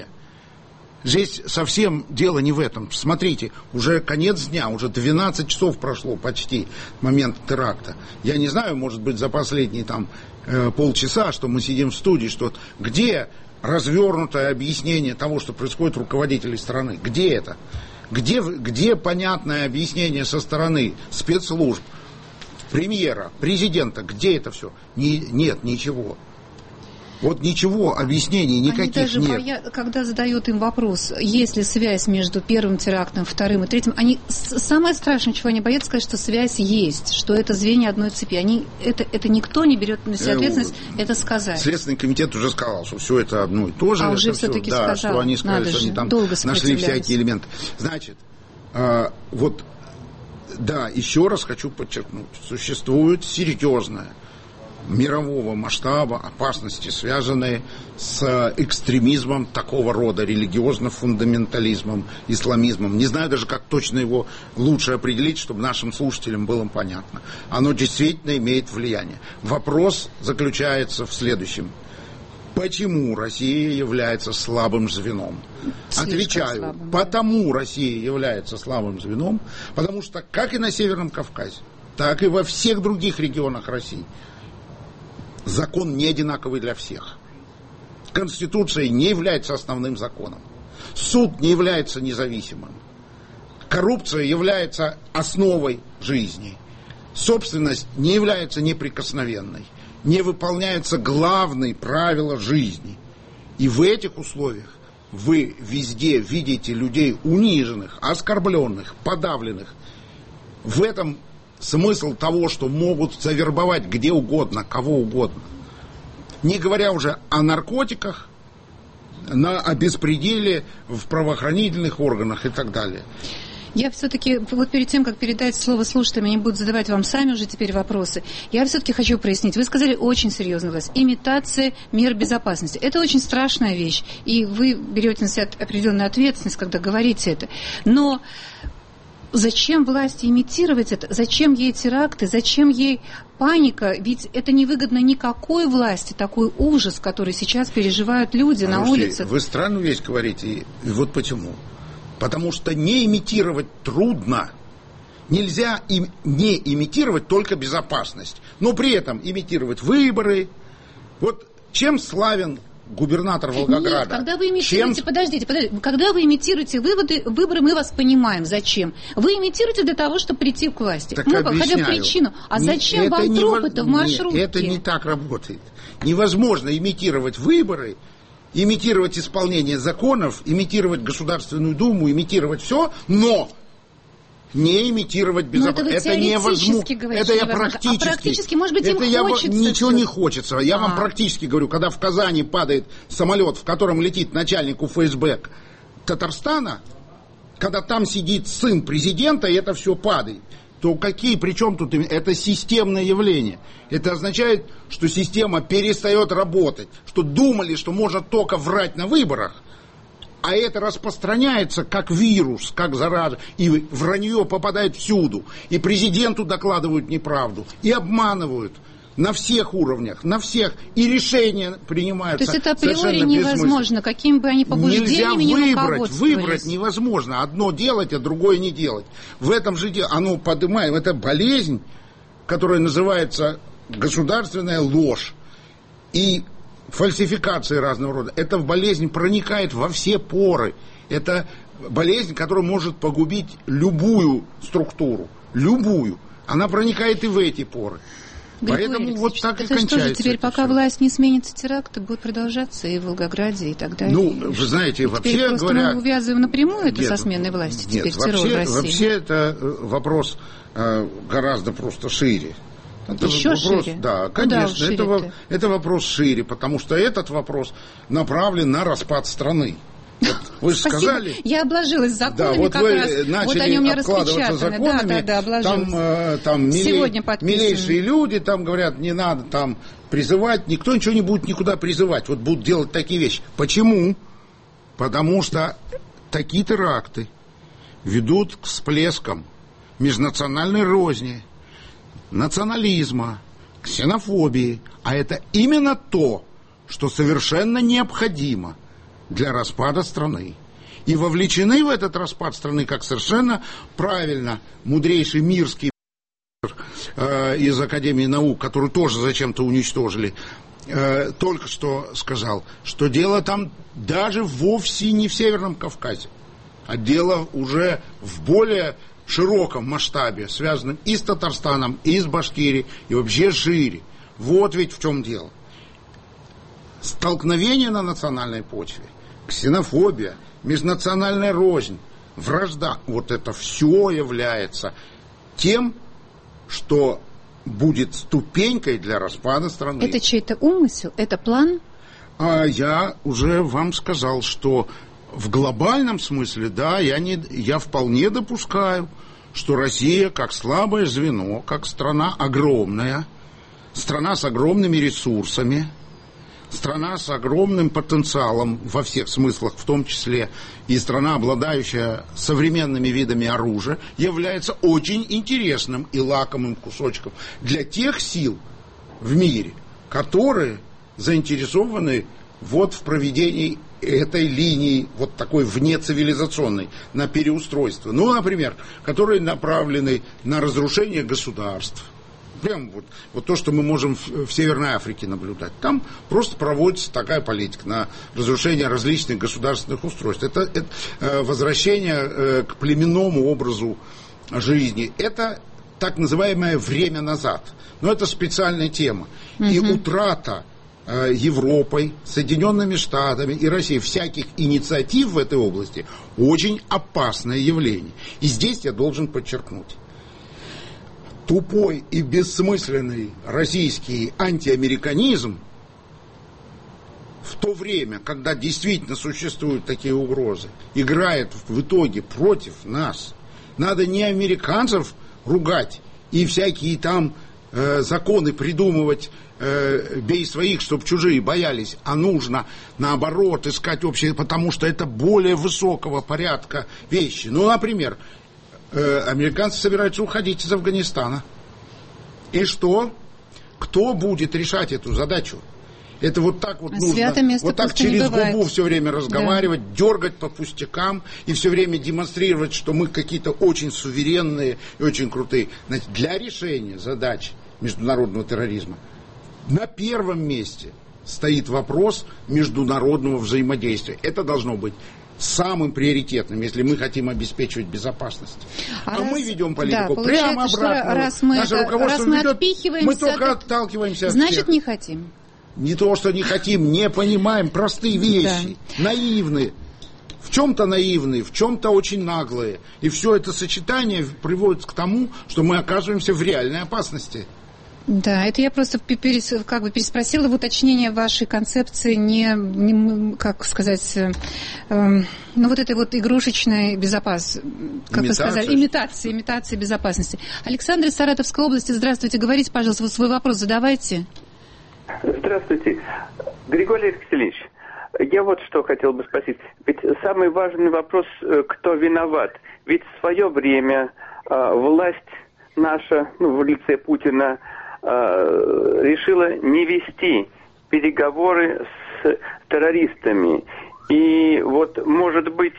Здесь совсем дело не в этом. Смотрите, уже конец дня, уже двенадцать часов прошло почти момент теракта. Я не знаю, может быть, за последние там э, полчаса, что мы сидим в студии, что где развернутое объяснение того, что происходит у руководителей страны? Где это? Где, где понятное объяснение со стороны спецслужб, премьера, президента? Где это все? Не, нет, ничего. Вот ничего, объяснений никаких они даже нет. Боя... Когда задают им вопрос, есть ли связь между первым терактом, вторым и третьим, они самое страшное, чего они боятся, сказать, что связь есть, что это звенья одной цепи. Они... Это, это никто не берет на себя ответственность э, это сказать. Следственный комитет уже сказал, что все это одно и то же. А уже все, все-таки да, сказал. Что они сказали, Надо что же, они там нашли всякие элементы. Значит, э, вот, да, еще раз хочу подчеркнуть, существует серьезная мирового масштаба опасности, связанные с экстремизмом такого рода, религиозно-фундаментализмом, исламизмом. Не знаю даже, как точно его лучше определить, чтобы нашим слушателям было понятно. Оно действительно имеет влияние. Вопрос заключается в следующем. Почему Россия является слабым звеном? Слишком Отвечаю, слабым, потому да. Россия является слабым звеном, потому что как и на Северном Кавказе, так и во всех других регионах России закон не одинаковый для всех. Конституция не является основным законом. Суд не является независимым. Коррупция является основой жизни. Собственность не является неприкосновенной. Не выполняются главные правила жизни. И в этих условиях вы везде видите людей униженных, оскорбленных, подавленных. В этом смысл того, что могут завербовать где угодно, кого угодно. Не говоря уже о наркотиках, на, о беспределе в правоохранительных органах и так далее. Я все-таки, вот перед тем, как передать слово слушателям, они будут задавать вам сами уже теперь вопросы, я все-таки хочу прояснить. Вы сказали очень серьезно, власть. Имитация мер безопасности. Это очень страшная вещь, и вы берете на себя определенную ответственность, когда говорите это. Но зачем власти имитировать это? Зачем ей теракты? Зачем ей паника? Ведь это невыгодно никакой власти, такой ужас, который сейчас переживают люди а на слушайте, улицах. Вы странную вещь говорите, и вот почему. Потому что не имитировать трудно. Нельзя им не имитировать только безопасность, но при этом имитировать выборы. Вот чем славен губернатор Волгограда? Нет, когда вы имитируете, Чем... подождите, подождите, когда вы имитируете выводы, выборы, мы вас понимаем, зачем. Вы имитируете для того, чтобы прийти к власти. Так мы объясняю. хотя бы причину. А зачем это вам не трупы-то в маршрутке? Нет, это не так работает. Невозможно имитировать выборы, имитировать исполнение законов, имитировать Государственную Думу, имитировать все, но не имитировать безопасность. Это, это невозможно. Говорите, это я невозможно. практически. А практически, может быть, им это я хочется. Ничего все. не хочется. Я а. вам практически говорю, когда в Казани падает самолет, в котором летит начальник эф эс бэ Татарстана, когда там сидит сын президента, и это все падает, то какие, причем тут это системное явление. Это означает, что система перестает работать, что думали, что можно только врать на выборах, а это распространяется как вирус, как зараза, и вранье попадает всюду, и президенту докладывают неправду, и обманывают на всех уровнях, на всех, и решения принимаются. То есть это априори невозможно, какими бы они побуждениями не руководствовались. Нельзя выбрать, выбрать невозможно, одно делать, а другое не делать. В этом же деле, оно поднимаем, это болезнь, которая называется государственная ложь, и фальсификации разного рода. Эта болезнь проникает во все поры. Это болезнь, которая может погубить любую структуру. Любую. Она проникает и в эти поры. Григорий Поэтому вот так и кончается. Это что же теперь, пока все. Власть не сменится, теракты будут продолжаться и в Волгограде, и так далее? Ну, вы знаете, теперь вообще просто говоря... мы увязываем напрямую это нет, со сменой власти, нет, теперь вообще, террор в России. Вообще это вопрос э, гораздо просто шире. Это Еще вопрос, шире? Да, конечно, это, это вопрос шире, потому что этот вопрос направлен на распад страны. Вот вы же сказали... Я обложилась законами, да, вот как вы раз. начали Вот они у меня обкладываться законами, да, да, да, там, э, там милей, милейшие люди там говорят, не надо там призывать, никто ничего не будет никуда призывать, вот будут делать такие вещи. Почему? Потому что такие теракты ведут к всплескам межнациональной розни, национализма, ксенофобии, а это именно то, что совершенно необходимо для распада страны. И вовлечены в этот распад страны, как совершенно правильно мудрейший Мирский э, из Академии наук, который тоже зачем-то уничтожили, э, только что сказал, что дело там даже вовсе не в Северном Кавказе, а дело уже в более широком масштабе, связанном и с Татарстаном, и с Башкирией, и вообще шире. Вот ведь в чем дело. Столкновение на национальной почве, ксенофобия, межнациональная рознь, вражда, вот это все является тем, что будет ступенькой для распада страны. Это чей-то умысел? Это план? А я уже вам сказал, что в глобальном смысле, да, я, не, я вполне допускаю, что Россия как слабое звено, как страна огромная, страна с огромными ресурсами, страна с огромным потенциалом во всех смыслах, в том числе и страна, обладающая современными видами оружия, является очень интересным и лакомым кусочком для тех сил в мире, которые заинтересованы вот в проведении этой линии, вот такой внецивилизационной, на переустройство. Ну, например, которые направлены на разрушение государств. Прям вот, вот то, что мы можем в, в Северной Африке наблюдать. Там просто проводится такая политика на разрушение различных государственных устройств. Это, это э, возвращение э, к племенному образу жизни. Это так называемое время назад. Но это специальная тема. Mm-hmm. И утрата э, Европой, Соединенными Штатами и Россией всяких инициатив в этой области очень опасное явление. И здесь я должен подчеркнуть. Тупой и бессмысленный российский антиамериканизм в то время, когда действительно существуют такие угрозы, играет в итоге против нас. Надо не американцев ругать и всякие там э, законы придумывать, э, бей своих, чтобы чужие боялись, а нужно наоборот искать общее, потому что это более высокого порядка вещи. Ну, например, американцы собираются уходить из Афганистана. И что? Кто будет решать эту задачу? Это вот так вот нужно, Свято место вот так пусто не через бывает. губу все время разговаривать, да. дергать по пустякам и все время демонстрировать, что мы какие-то очень суверенные и очень крутые. Значит, для решения задач международного терроризма на первом месте стоит вопрос международного взаимодействия. Это должно быть самым приоритетным, если мы хотим обеспечивать безопасность. А, а раз, мы ведем политику да, прямо обратно. Раз мы, Наше это, руководство раз мы ведет, отпихиваемся, мы только так... отталкиваемся от Значит, всех. не хотим. Не то, что не хотим, не понимаем простые вещи, да. наивные. В чем-то наивные, в чем-то очень наглые. И все это сочетание приводит к тому, что мы оказываемся в реальной опасности. Да, это я просто перес, как бы переспросила в уточнение вашей концепции, не, не как сказать, э, э, ну вот этой вот игрушечной безопасности, как вы сказали, имитации, имитации безопасности. Александр из Саратовской области, здравствуйте, говорите, пожалуйста, вы свой вопрос задавайте. Здравствуйте, Григорий Алексеевич. Я вот что хотел бы спросить. Ведь самый важный вопрос, кто виноват. Ведь в свое время э, власть наша, ну, в лице Путина, решила не вести переговоры с террористами. И вот, может быть,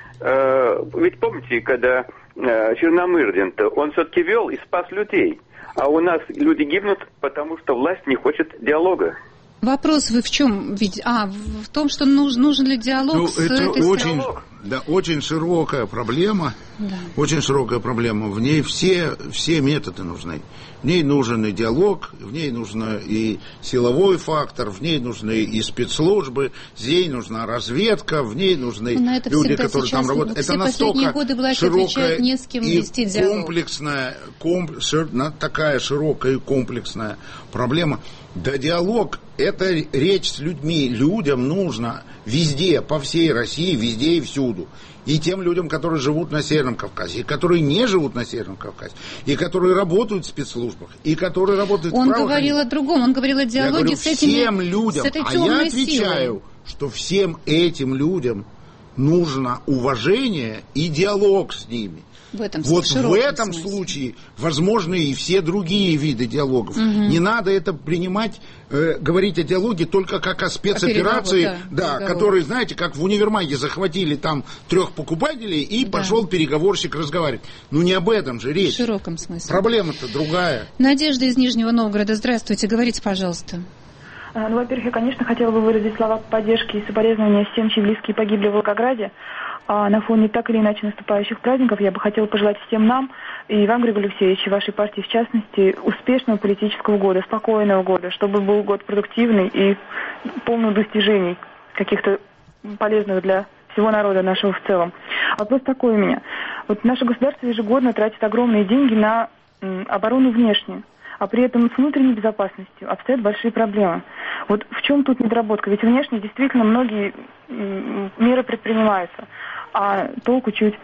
э, ведь помните, когда э, Черномырдин-то, он все-таки вел и спас людей. А у нас люди гибнут, потому что власть не хочет диалога. Вопрос вы в чем видите? А, в том, что нужен, нужен ли диалог ну, с это этой очень, страной? Да, очень широкая проблема. Да. Очень широкая проблема. В ней все, все методы нужны. В ней нужен и диалог, в ней нужен и силовой фактор, в ней нужны и спецслужбы, в ней нужна разведка, в ней нужны люди, которые там работают. Это настолько широкая не с кем и вести диалог. комплексная, комп, шир, такая широкая и комплексная проблема. Да, диалог – это речь с людьми. Людям нужно везде, по всей России, везде и всюду. И тем людям, которые живут на Северном Кавказе, и которые не живут на Северном Кавказе, и которые работают в спецслужбах, и которые работают он в правоохранительных. Он говорил о другом, он говорил о диалоге я говорю, с этими, всем людям, с этой а я отвечаю, силой. Что всем этим людям нужно уважение и диалог с ними. В этом, вот в, в этом смысле. случае возможны и все другие виды диалогов. Угу. Не надо это принимать, э, говорить о диалоге только как о спецоперации, о да, да, которые, знаете, как в универмаге захватили там трех покупателей и да. пошел переговорщик разговаривать. Ну не об этом же речь. В широком смысле. Проблема-то другая. Надежда из Нижнего Новгорода, здравствуйте, говорите, пожалуйста. Ну, во-первых, я, конечно, хотела бы выразить слова поддержки и соболезнования всем, чьи близкие погибли в Волгограде. А на фоне так или иначе наступающих праздников я бы хотела пожелать всем нам, и вам, Григорий Алексеевич, и вашей партии в частности, успешного политического года, спокойного года, чтобы был год продуктивный и полный достижений, каких-то полезных для всего народа нашего в целом. Вопрос такой у меня. Вот наше государство ежегодно тратит огромные деньги на м, оборону внешнюю, а при этом с внутренней безопасностью обстоят большие проблемы. Вот в чем тут недоработка? Ведь внешне действительно многие м, меры предпринимаются, а толку чуть.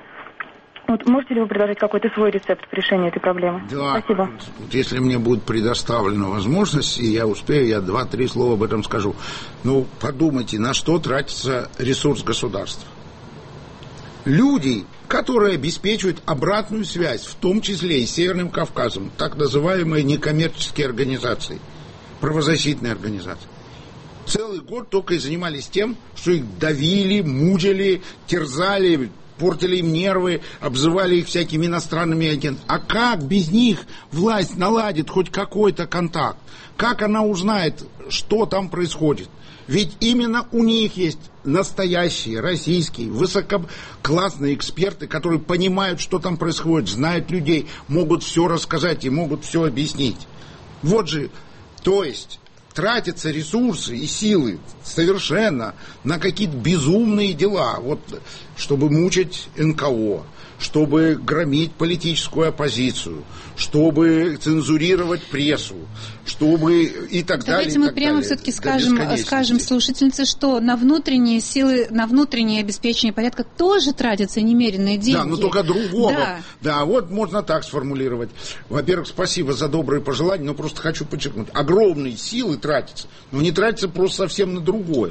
Вот можете ли вы предложить какой-то свой рецепт решения этой проблемы? Да, спасибо. Если мне будет предоставлена возможность, и я успею, я два-три слова об этом скажу. Ну, подумайте, на что тратится ресурс государства. Люди, которые обеспечивают обратную связь, в том числе и с Северным Кавказом, так называемые некоммерческие организации, правозащитные организации. Целый год только и занимались тем, что их давили, мучили, терзали, портили им нервы, обзывали их всякими иностранными агентами. А как без них власть наладит хоть какой-то контакт? Как она узнает, что там происходит? Ведь именно у них есть настоящие российские высококлассные эксперты, которые понимают, что там происходит, знают людей, могут все рассказать и могут все объяснить. Вот же, то есть тратятся ресурсы и силы совершенно на какие-то безумные дела, вот, чтобы мучить эн ка о, чтобы громить политическую оппозицию, чтобы цензурировать прессу, чтобы и так Давайте далее. Давайте мы так прямо далее, все-таки скажем, скажем слушательнице, что на внутренние силы, на внутреннее обеспечение порядка тоже тратятся немеренные деньги. Да, но только другого. Да. да, вот можно так сформулировать. Во-первых, спасибо за добрые пожелания, но просто хочу подчеркнуть. Огромные силы тратятся, но не тратятся просто совсем на другое.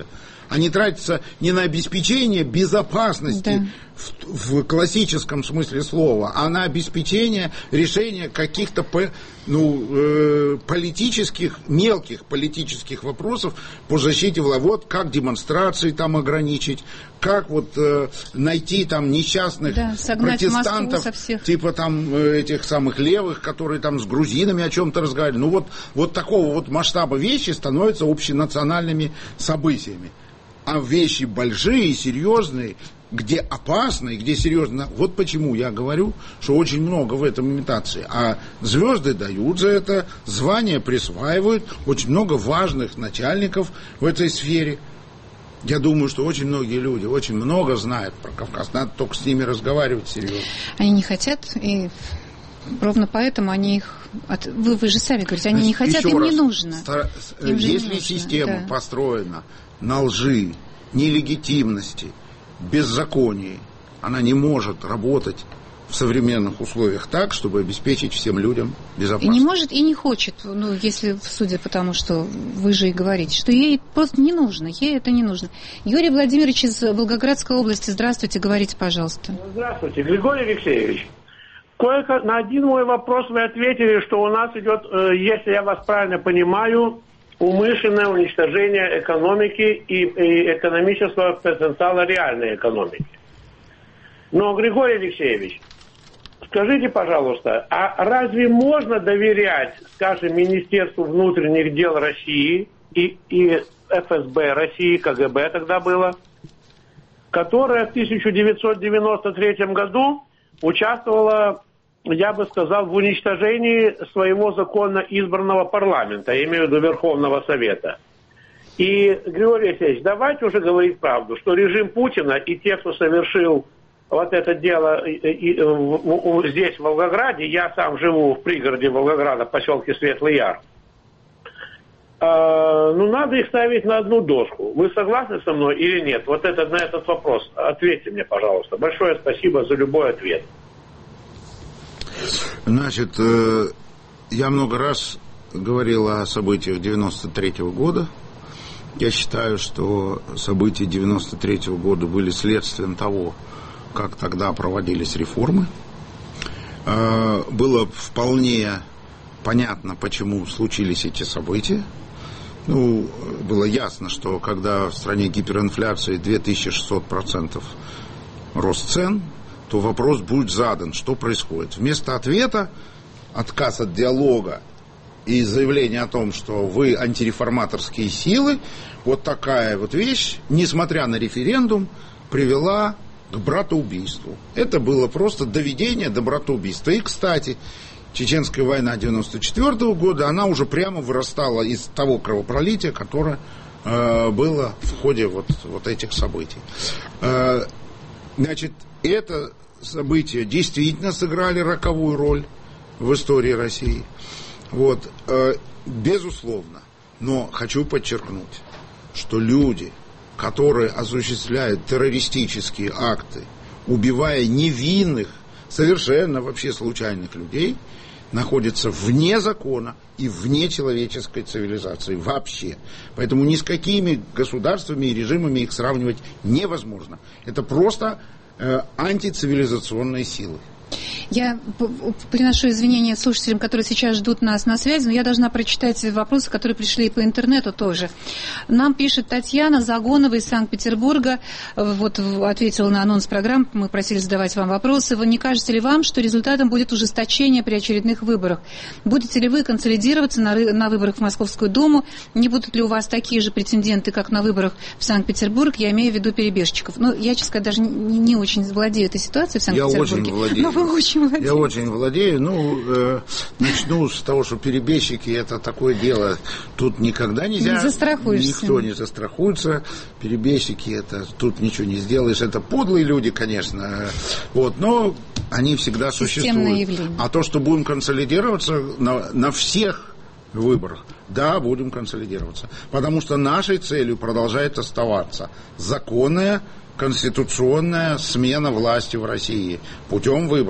Они тратятся не на обеспечение безопасности, да, в, в классическом смысле слова, а на обеспечение решения каких-то ну, э, политических, мелких политических вопросов по защите власти. Вот как демонстрации там ограничить, как вот э, найти там несчастных, да, протестантов, типа там этих самых левых, которые там с грузинами о чем-то разговаривали. Ну вот, вот такого вот масштаба вещи становятся общенациональными событиями. А вещи большие, серьезные, где опасно и где серьезно. Вот почему я говорю, что очень много в этом имитации. А звезды дают за это, звания присваивают, очень много важных начальников в этой сфере. Я думаю, что очень многие люди очень много знают про Кавказ. Надо только с ними разговаривать серьезно. Они не хотят, и ровно поэтому они их... От... Вы, вы же сами говорите, они не хотят, Еще им раз, не нужно. Стар... Им Если не система нужно, да, построена на лжи, нелегитимности, беззаконии, она не может работать в современных условиях так, чтобы обеспечить всем людям безопасность. И не может, и не хочет, ну, если, судя по тому, что вы же и говорите, что ей просто не нужно, ей это не нужно. Юрий Владимирович из Волгоградской области, здравствуйте, говорите, пожалуйста. Здравствуйте, Григорий Алексеевич. Кое-как на один мой вопрос вы ответили, что у нас идет, если я вас правильно понимаю, умышленное уничтожение экономики и, и экономического потенциала реальной экономики. Но, Григорий Алексеевич, скажите, пожалуйста, а разве можно доверять, скажем, Министерству внутренних дел России и, и эф эс бэ России, ка гэ бэ тогда было, которое в тысяча девятьсот девяносто третьем году участвовало, я бы сказал, в уничтожении своего законно избранного парламента, я имею в виду Верховного Совета. И, Григорий Алексеевич, давайте уже говорить правду, что режим Путина и те, кто совершил вот это дело и, и, и, в, здесь, в Волгограде, я сам живу в пригороде Волгограда, в поселке Светлый Яр, э, ну, надо их ставить на одну доску. Вы согласны со мной или нет? Вот это, на этот вопрос ответьте мне, пожалуйста. Большое спасибо за любой ответ. Значит, я много раз говорил о событиях девяносто третьего года. Я считаю, что события девяносто третьего года были следствием того, как тогда проводились реформы. Было вполне понятно, почему случились эти события. Ну, было ясно, что когда в стране гиперинфляция две тысячи шестьсот процентов рост цен, то вопрос будет задан, что происходит. Вместо ответа, отказ от диалога и заявление о том, что вы антиреформаторские силы, вот такая вот вещь, несмотря на референдум, привела к братоубийству. Это было просто доведение до братоубийства. И, кстати, Чеченская война девяносто четвёртого года, она уже прямо вырастала из того кровопролития, которое э, было в ходе вот, вот этих событий. Э, значит, это события действительно сыграли роковую роль в истории России. Вот, э, безусловно. Но хочу подчеркнуть, что люди, которые осуществляют террористические акты, убивая невинных, совершенно вообще случайных людей, находятся вне закона и вне человеческой цивилизации вообще. Поэтому ни с какими государствами и режимами их сравнивать невозможно. Это просто э, антицивилизационные силы. Я приношу извинения слушателям, которые сейчас ждут нас на связи, но я должна прочитать вопросы, которые пришли по интернету тоже. Нам пишет Татьяна Загонова из Санкт-Петербурга. Вот ответила на анонс программы, мы просили задавать вам вопросы. Вы, не кажется ли вам, что результатом будет ужесточение при очередных выборах? Будете ли вы консолидироваться на, на выборах в Московскую Думу? Не будут ли у вас такие же претенденты, как на выборах в Санкт-Петербург? Я имею в виду перебежчиков. Ну, я, честно сказать, даже не, не очень владею этой ситуацией в Санкт-Петербурге. Я очень владею. Вы очень владеете. Я очень владею. Ну, э, начну с того, что перебежчики — это такое дело. Тут никогда нельзя. Не застрахуешься. Никто не застрахуется. Перебежчики — это тут ничего не сделаешь. Это подлые люди, конечно. Вот, но они всегда существуют. Явление. А то, что будем консолидироваться на, на всех выборах, да, будем консолидироваться. Потому что нашей целью продолжает оставаться законная конституционная смена власти в России путем выборов.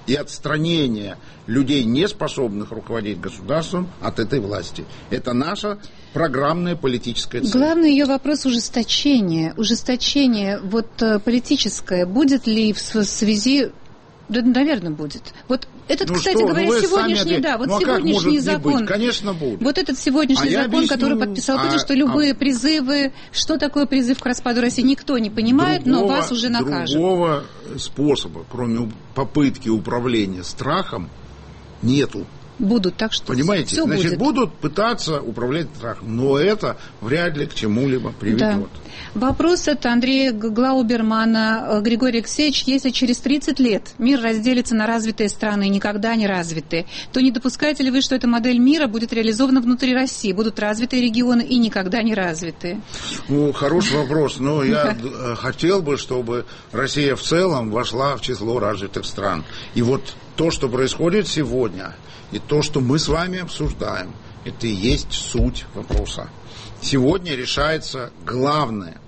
и отстранение людей, не способных руководить государством, от этой власти. Это наша программная политическая цель. Главный ее вопрос ужесточения. Ужесточение вот, политическое будет ли в связи... Да, наверное, будет. Вот этот, ну кстати что, говоря, ну сегодняшний, да, вот ну, а сегодняшний закон. Конечно, будет. Вот этот сегодняшний а закон, который подписал Путин, а, что любые а... призывы, что такое призыв к распаду России, никто не понимает, другого, но вас уже накажут. Другого способа, кроме попытки управления страхом, нету. Будут, так что понимаете, все значит, будет. будут пытаться управлять страхом, но это вряд ли к чему-либо приведет. Да. Вопрос от Андрея Глаубермана. Григорий Алексеевич, если через тридцать лет мир разделится на развитые страны и никогда не развитые, то не допускаете ли вы, что эта модель мира будет реализована внутри России? Будут развитые регионы и никогда не развитые? Ну, хороший вопрос, но я хотел бы, чтобы Россия в целом вошла в число развитых стран. И вот то, что происходит сегодня, и то, что мы с вами обсуждаем, это и есть суть вопроса. Сегодня решается главное,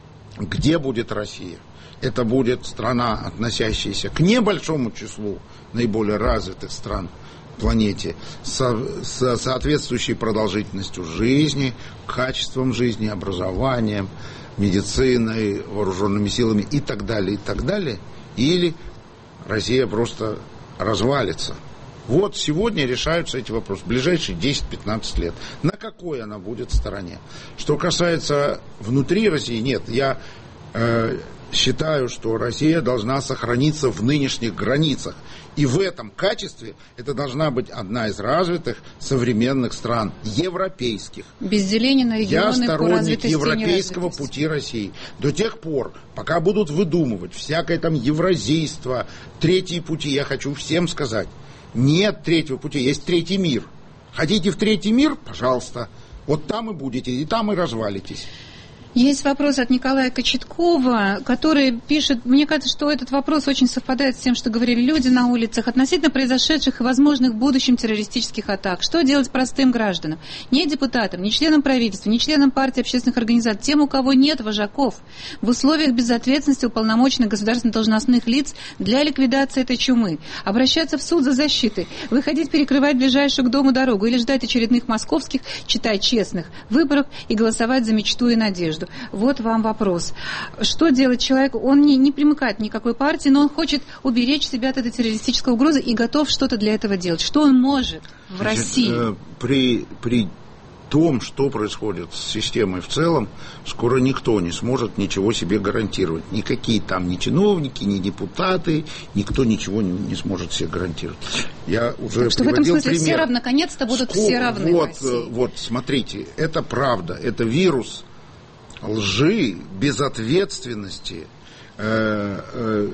где будет Россия. Это будет страна, относящаяся к небольшому числу наиболее развитых стран планете, со, со соответствующей продолжительностью жизни, качеством жизни, образованием, медициной, вооруженными силами и так далее, и так далее. Или Россия просто развалится. Вот сегодня решаются эти вопросы. В ближайшие десять-пятнадцать лет. На какой она будет стороне? Что касается внутри России, нет. Я э, считаю, что Россия должна сохраниться в нынешних границах. И в этом качестве это должна быть одна из развитых современных стран, европейских. Без деления на регионы. Я сторонник европейского пути России. До тех пор, пока будут выдумывать всякое там евразийство, третьи пути, я хочу всем сказать, нет третьего пути, есть третий мир. Хотите в третий мир? Пожалуйста. Вот там и будете, и там и развалитесь. Есть вопрос от Николая Кочеткова, который пишет, мне кажется, что этот вопрос очень совпадает с тем, что говорили люди на улицах, относительно произошедших и возможных в будущем террористических атак. Что делать простым гражданам? Не депутатам, не членам правительства, не членам партий, общественных организаций, тем, у кого нет вожаков. В условиях безответственности уполномоченных государственных должностных лиц для ликвидации этой чумы. Обращаться в суд за защитой, выходить перекрывать ближайшую к дому дорогу или ждать очередных московских, читай честных, выборов и голосовать за мечту и надежду. Вот вам вопрос. Что делать человеку? Он не, не примыкает к никакой партии, но он хочет уберечь себя от этой террористической угрозы и готов что-то для этого делать. Что он может в Значит, России? Э, при, при том, что происходит с системой в целом, скоро никто не сможет ничего себе гарантировать. Никакие там ни чиновники, ни депутаты, никто ничего не, не сможет себе гарантировать. Я уже так что в этом смысле пример. все равны, наконец-то будут Сколько, все равны вот, в России. Вот, смотрите, это правда, это вирус лжи, безответственности, э, э,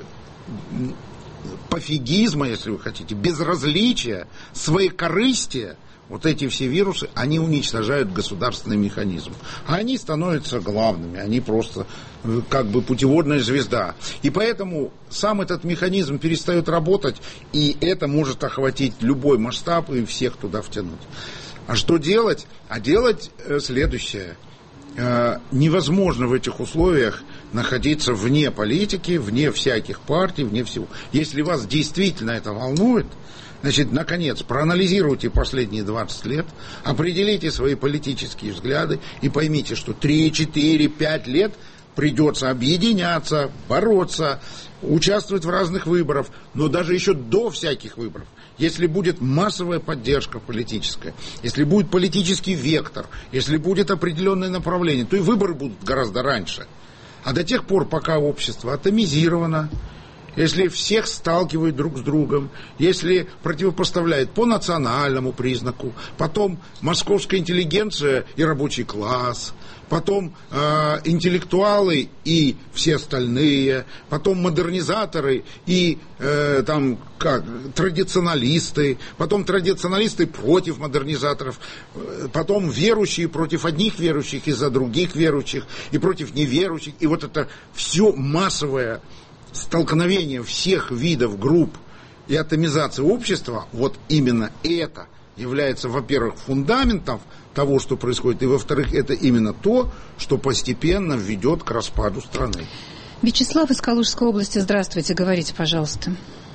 пофигизма, если вы хотите, безразличия, своекорыстия. Вот эти все вирусы, они уничтожают государственный механизм. А они становятся главными, они просто как бы путеводная звезда. И поэтому сам этот механизм перестает работать, и это может охватить любой масштаб и всех туда втянуть. А что делать? А делать следующее. Невозможно в этих условиях находиться вне политики, вне всяких партий, вне всего. Если вас действительно это волнует, значит, наконец, проанализируйте последние двадцать лет, определите свои политические взгляды и поймите, что три, четыре, пять лет придется объединяться, бороться, участвовать в разных выборах, но даже еще до всяких выборов. Если будет массовая поддержка политическая, если будет политический вектор, если будет определенное направление, то и выборы будут гораздо раньше. А до тех пор, пока общество атомизировано, если всех сталкивает друг с другом, если противопоставляет по национальному признаку, потом московская интеллигенция и рабочий класс, потом э, интеллектуалы и все остальные, потом модернизаторы и э, там, как, традиционалисты, потом традиционалисты против модернизаторов, потом верующие против одних верующих и за других верующих, и против неверующих. И вот это все массовое столкновение всех видов групп и атомизация общества, вот именно это является, во-первых, фундаментом того, что происходит, и, во-вторых, это именно то, что постепенно ведет к распаду страны. Вячеслав из Калужской области, здравствуйте, говорите, пожалуйста.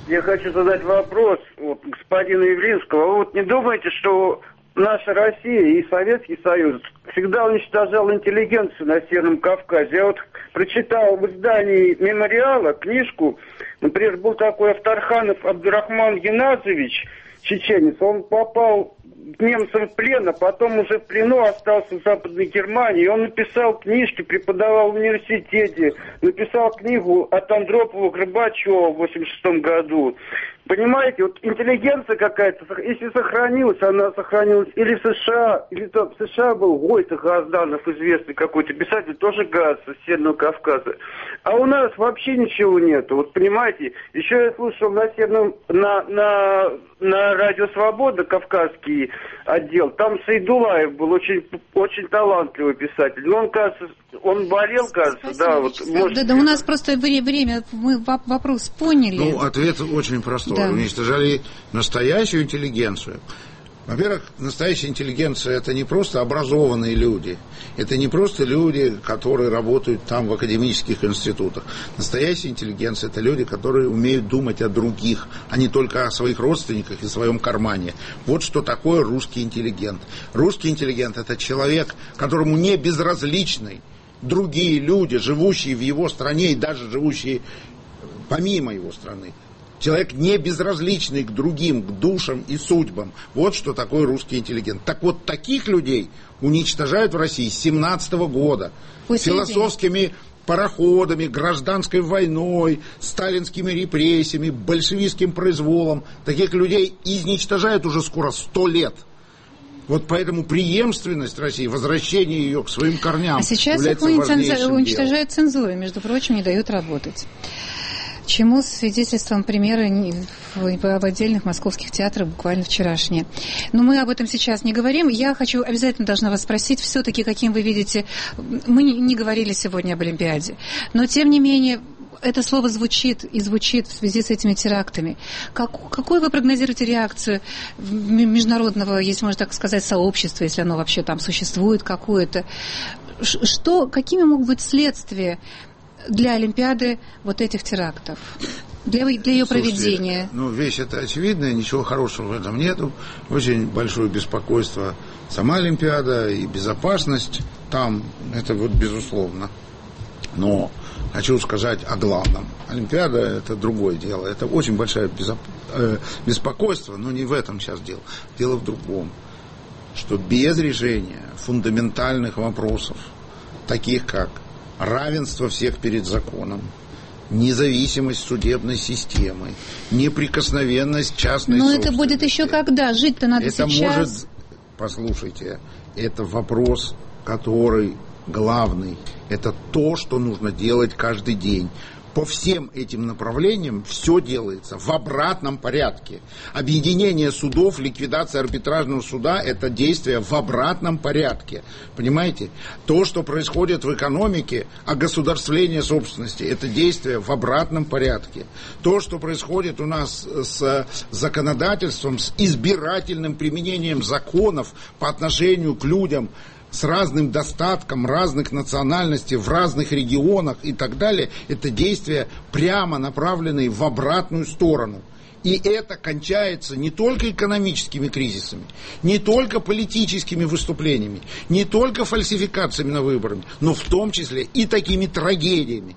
Я хочу задать вопрос вот, господину Явлинскому. Вы вот не думаете, что наша Россия и Советский Союз всегда уничтожал интеллигенцию на Северном Кавказе? Я вот прочитал в издании «Мемориала» книжку, например, был такой Авторханов Абдурахман Геннадьевич, чеченец, он попал к немцам в плен, а потом уже в плену остался в Западной Германии. И он написал книжки, преподавал в университете, написал книгу от Андропова к Горбачеву в восемьдесят шестом году. Понимаете, вот интеллигенция какая-то, если сохранилась, она сохранилась или в США, или то в США был Гойта Газданов, известный какой-то писатель, тоже газ с Северного Кавказа. А у нас вообще ничего нету. Вот понимаете, еще я слушал на Северном, на, на, на Радио Свобода, кавказский отдел, там Сайдулаев был очень, очень талантливый писатель. Но он, кажется, он болел, кажется, Спасибо, да. Вот, может... да. Да, у нас просто время, мы вопрос поняли. Ну, ответ очень простой. Да. Уничтожали настоящую интеллигенцию. Во-первых, настоящая интеллигенция – это не просто образованные люди, это не просто люди, которые работают там в академических институтах. Настоящая интеллигенция – это люди, которые умеют думать о других, а не только о своих родственниках и своем кармане. Вот что такое русский интеллигент. Русский интеллигент – это человек, которому не безразличны другие люди, живущие в его стране и даже живущие помимо его страны. Человек не безразличный к другим, к душам и судьбам. Вот что такое русский интеллигент. Так вот, таких людей уничтожают в России с семнадцатого года. Пусть философскими пароходами, гражданской войной, сталинскими репрессиями, большевистским произволом. Таких людей изничтожают уже скоро сто лет. Вот поэтому преемственность России, возвращение ее к своим корням а сейчас является их важнейшим уничтожают цензурой, между прочим, не дают работать. Чему свидетельством примеры в отдельных московских театрах буквально вчерашние. Но мы об этом сейчас не говорим. Я хочу, обязательно должна вас спросить, все-таки, каким вы видите, мы не говорили сегодня об Олимпиаде, но тем не менее, это слово звучит и звучит в связи с этими терактами. Как, какую вы прогнозируете реакцию международного, если можно так сказать, сообщества, если оно вообще там существует какое-то? Что, какими могут быть следствия для Олимпиады вот этих терактов, для, для ее проведения? Слушайте, ну, вещь это очевидная, ничего хорошего в этом нету. Очень большое беспокойство сама Олимпиада и безопасность там, это вот безусловно. Но хочу сказать о главном. Олимпиада – это другое дело. Это очень большое безоп... э, беспокойство, но не в этом сейчас дело. Дело в другом, что без решения фундаментальных вопросов, таких как равенство всех перед законом, независимость судебной системы, неприкосновенность частной Но собственности. это будет еще когда? Жить-то надо это сейчас. Может, послушайте, это вопрос, который главный. Это то, что нужно делать каждый день. По всем этим направлениям все делается в обратном порядке. Объединение судов, ликвидация арбитражного суда – это действие в обратном порядке. Понимаете? То, что происходит в экономике, огосударствление собственности – это действие в обратном порядке. То, что происходит у нас с законодательством, с избирательным применением законов по отношению к людям – с разным достатком разных национальностей в разных регионах и так далее, это действия прямо направленные в обратную сторону. И это кончается не только экономическими кризисами, не только политическими выступлениями, не только фальсификациями на выборах, но в том числе и такими трагедиями.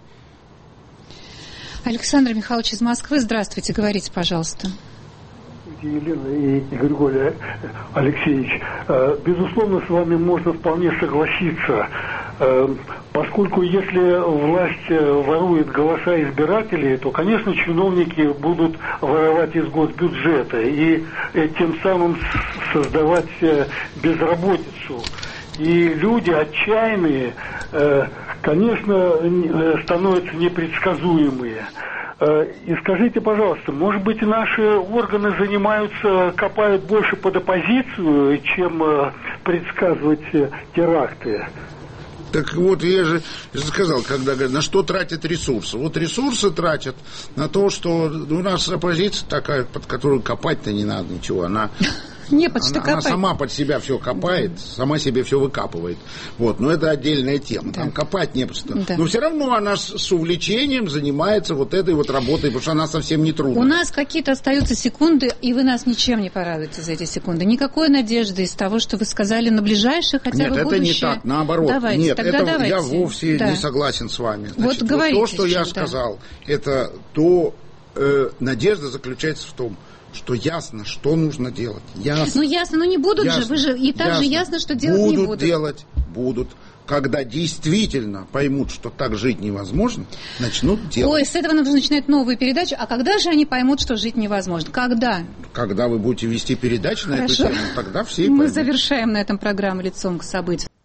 Александр Михайлович из Москвы, здравствуйте, говорите, пожалуйста. Елена и Григорий Алексеевич, безусловно, с вами можно вполне согласиться, поскольку если власть ворует голоса избирателей, то, конечно, чиновники будут воровать из госбюджета и тем самым создавать безработицу. И люди отчаянные, конечно, становятся непредсказуемые. И скажите, пожалуйста, может быть, наши органы занимаются, копают больше под оппозицию, чем предсказывать теракты? Так вот, я же сказал, когда говорят, на что тратят ресурсы. Вот ресурсы тратят на то, что у нас оппозиция такая, под которую копать-то не надо ничего. Она Не под что она, она копать. сама под себя все копает, сама себе все выкапывает. Вот, но это отдельная тема. Да. Там копать не под что. Да. Но все равно она с, с увлечением занимается вот этой вот работой, потому что она совсем не трудная. У нас какие-то остаются секунды, и вы нас ничем не порадуете за эти секунды. Никакой надежды из того, что вы сказали на ближайшее, хотя Нет, бы это будущее. Не так, наоборот. Давайте, Нет, тогда это давайте. Я вовсе да. не согласен с вами. Значит, вот, вот то, что я да. сказал, это то, э, надежда заключается в том, что ясно, что нужно делать. Ясно. Ну ясно, но не будут ясно. же, вы же и так ясно. же ясно, что делать будут не будут. Будут делать, будут. Когда действительно поймут, что так жить невозможно, начнут делать. Ой, с этого нужно начинать новую передачу. А когда же они поймут, что жить невозможно? Когда? Когда вы будете вести передачи на Хорошо. эту тему, тогда все и Мы поймут. завершаем на этом программу «Лицом к событию».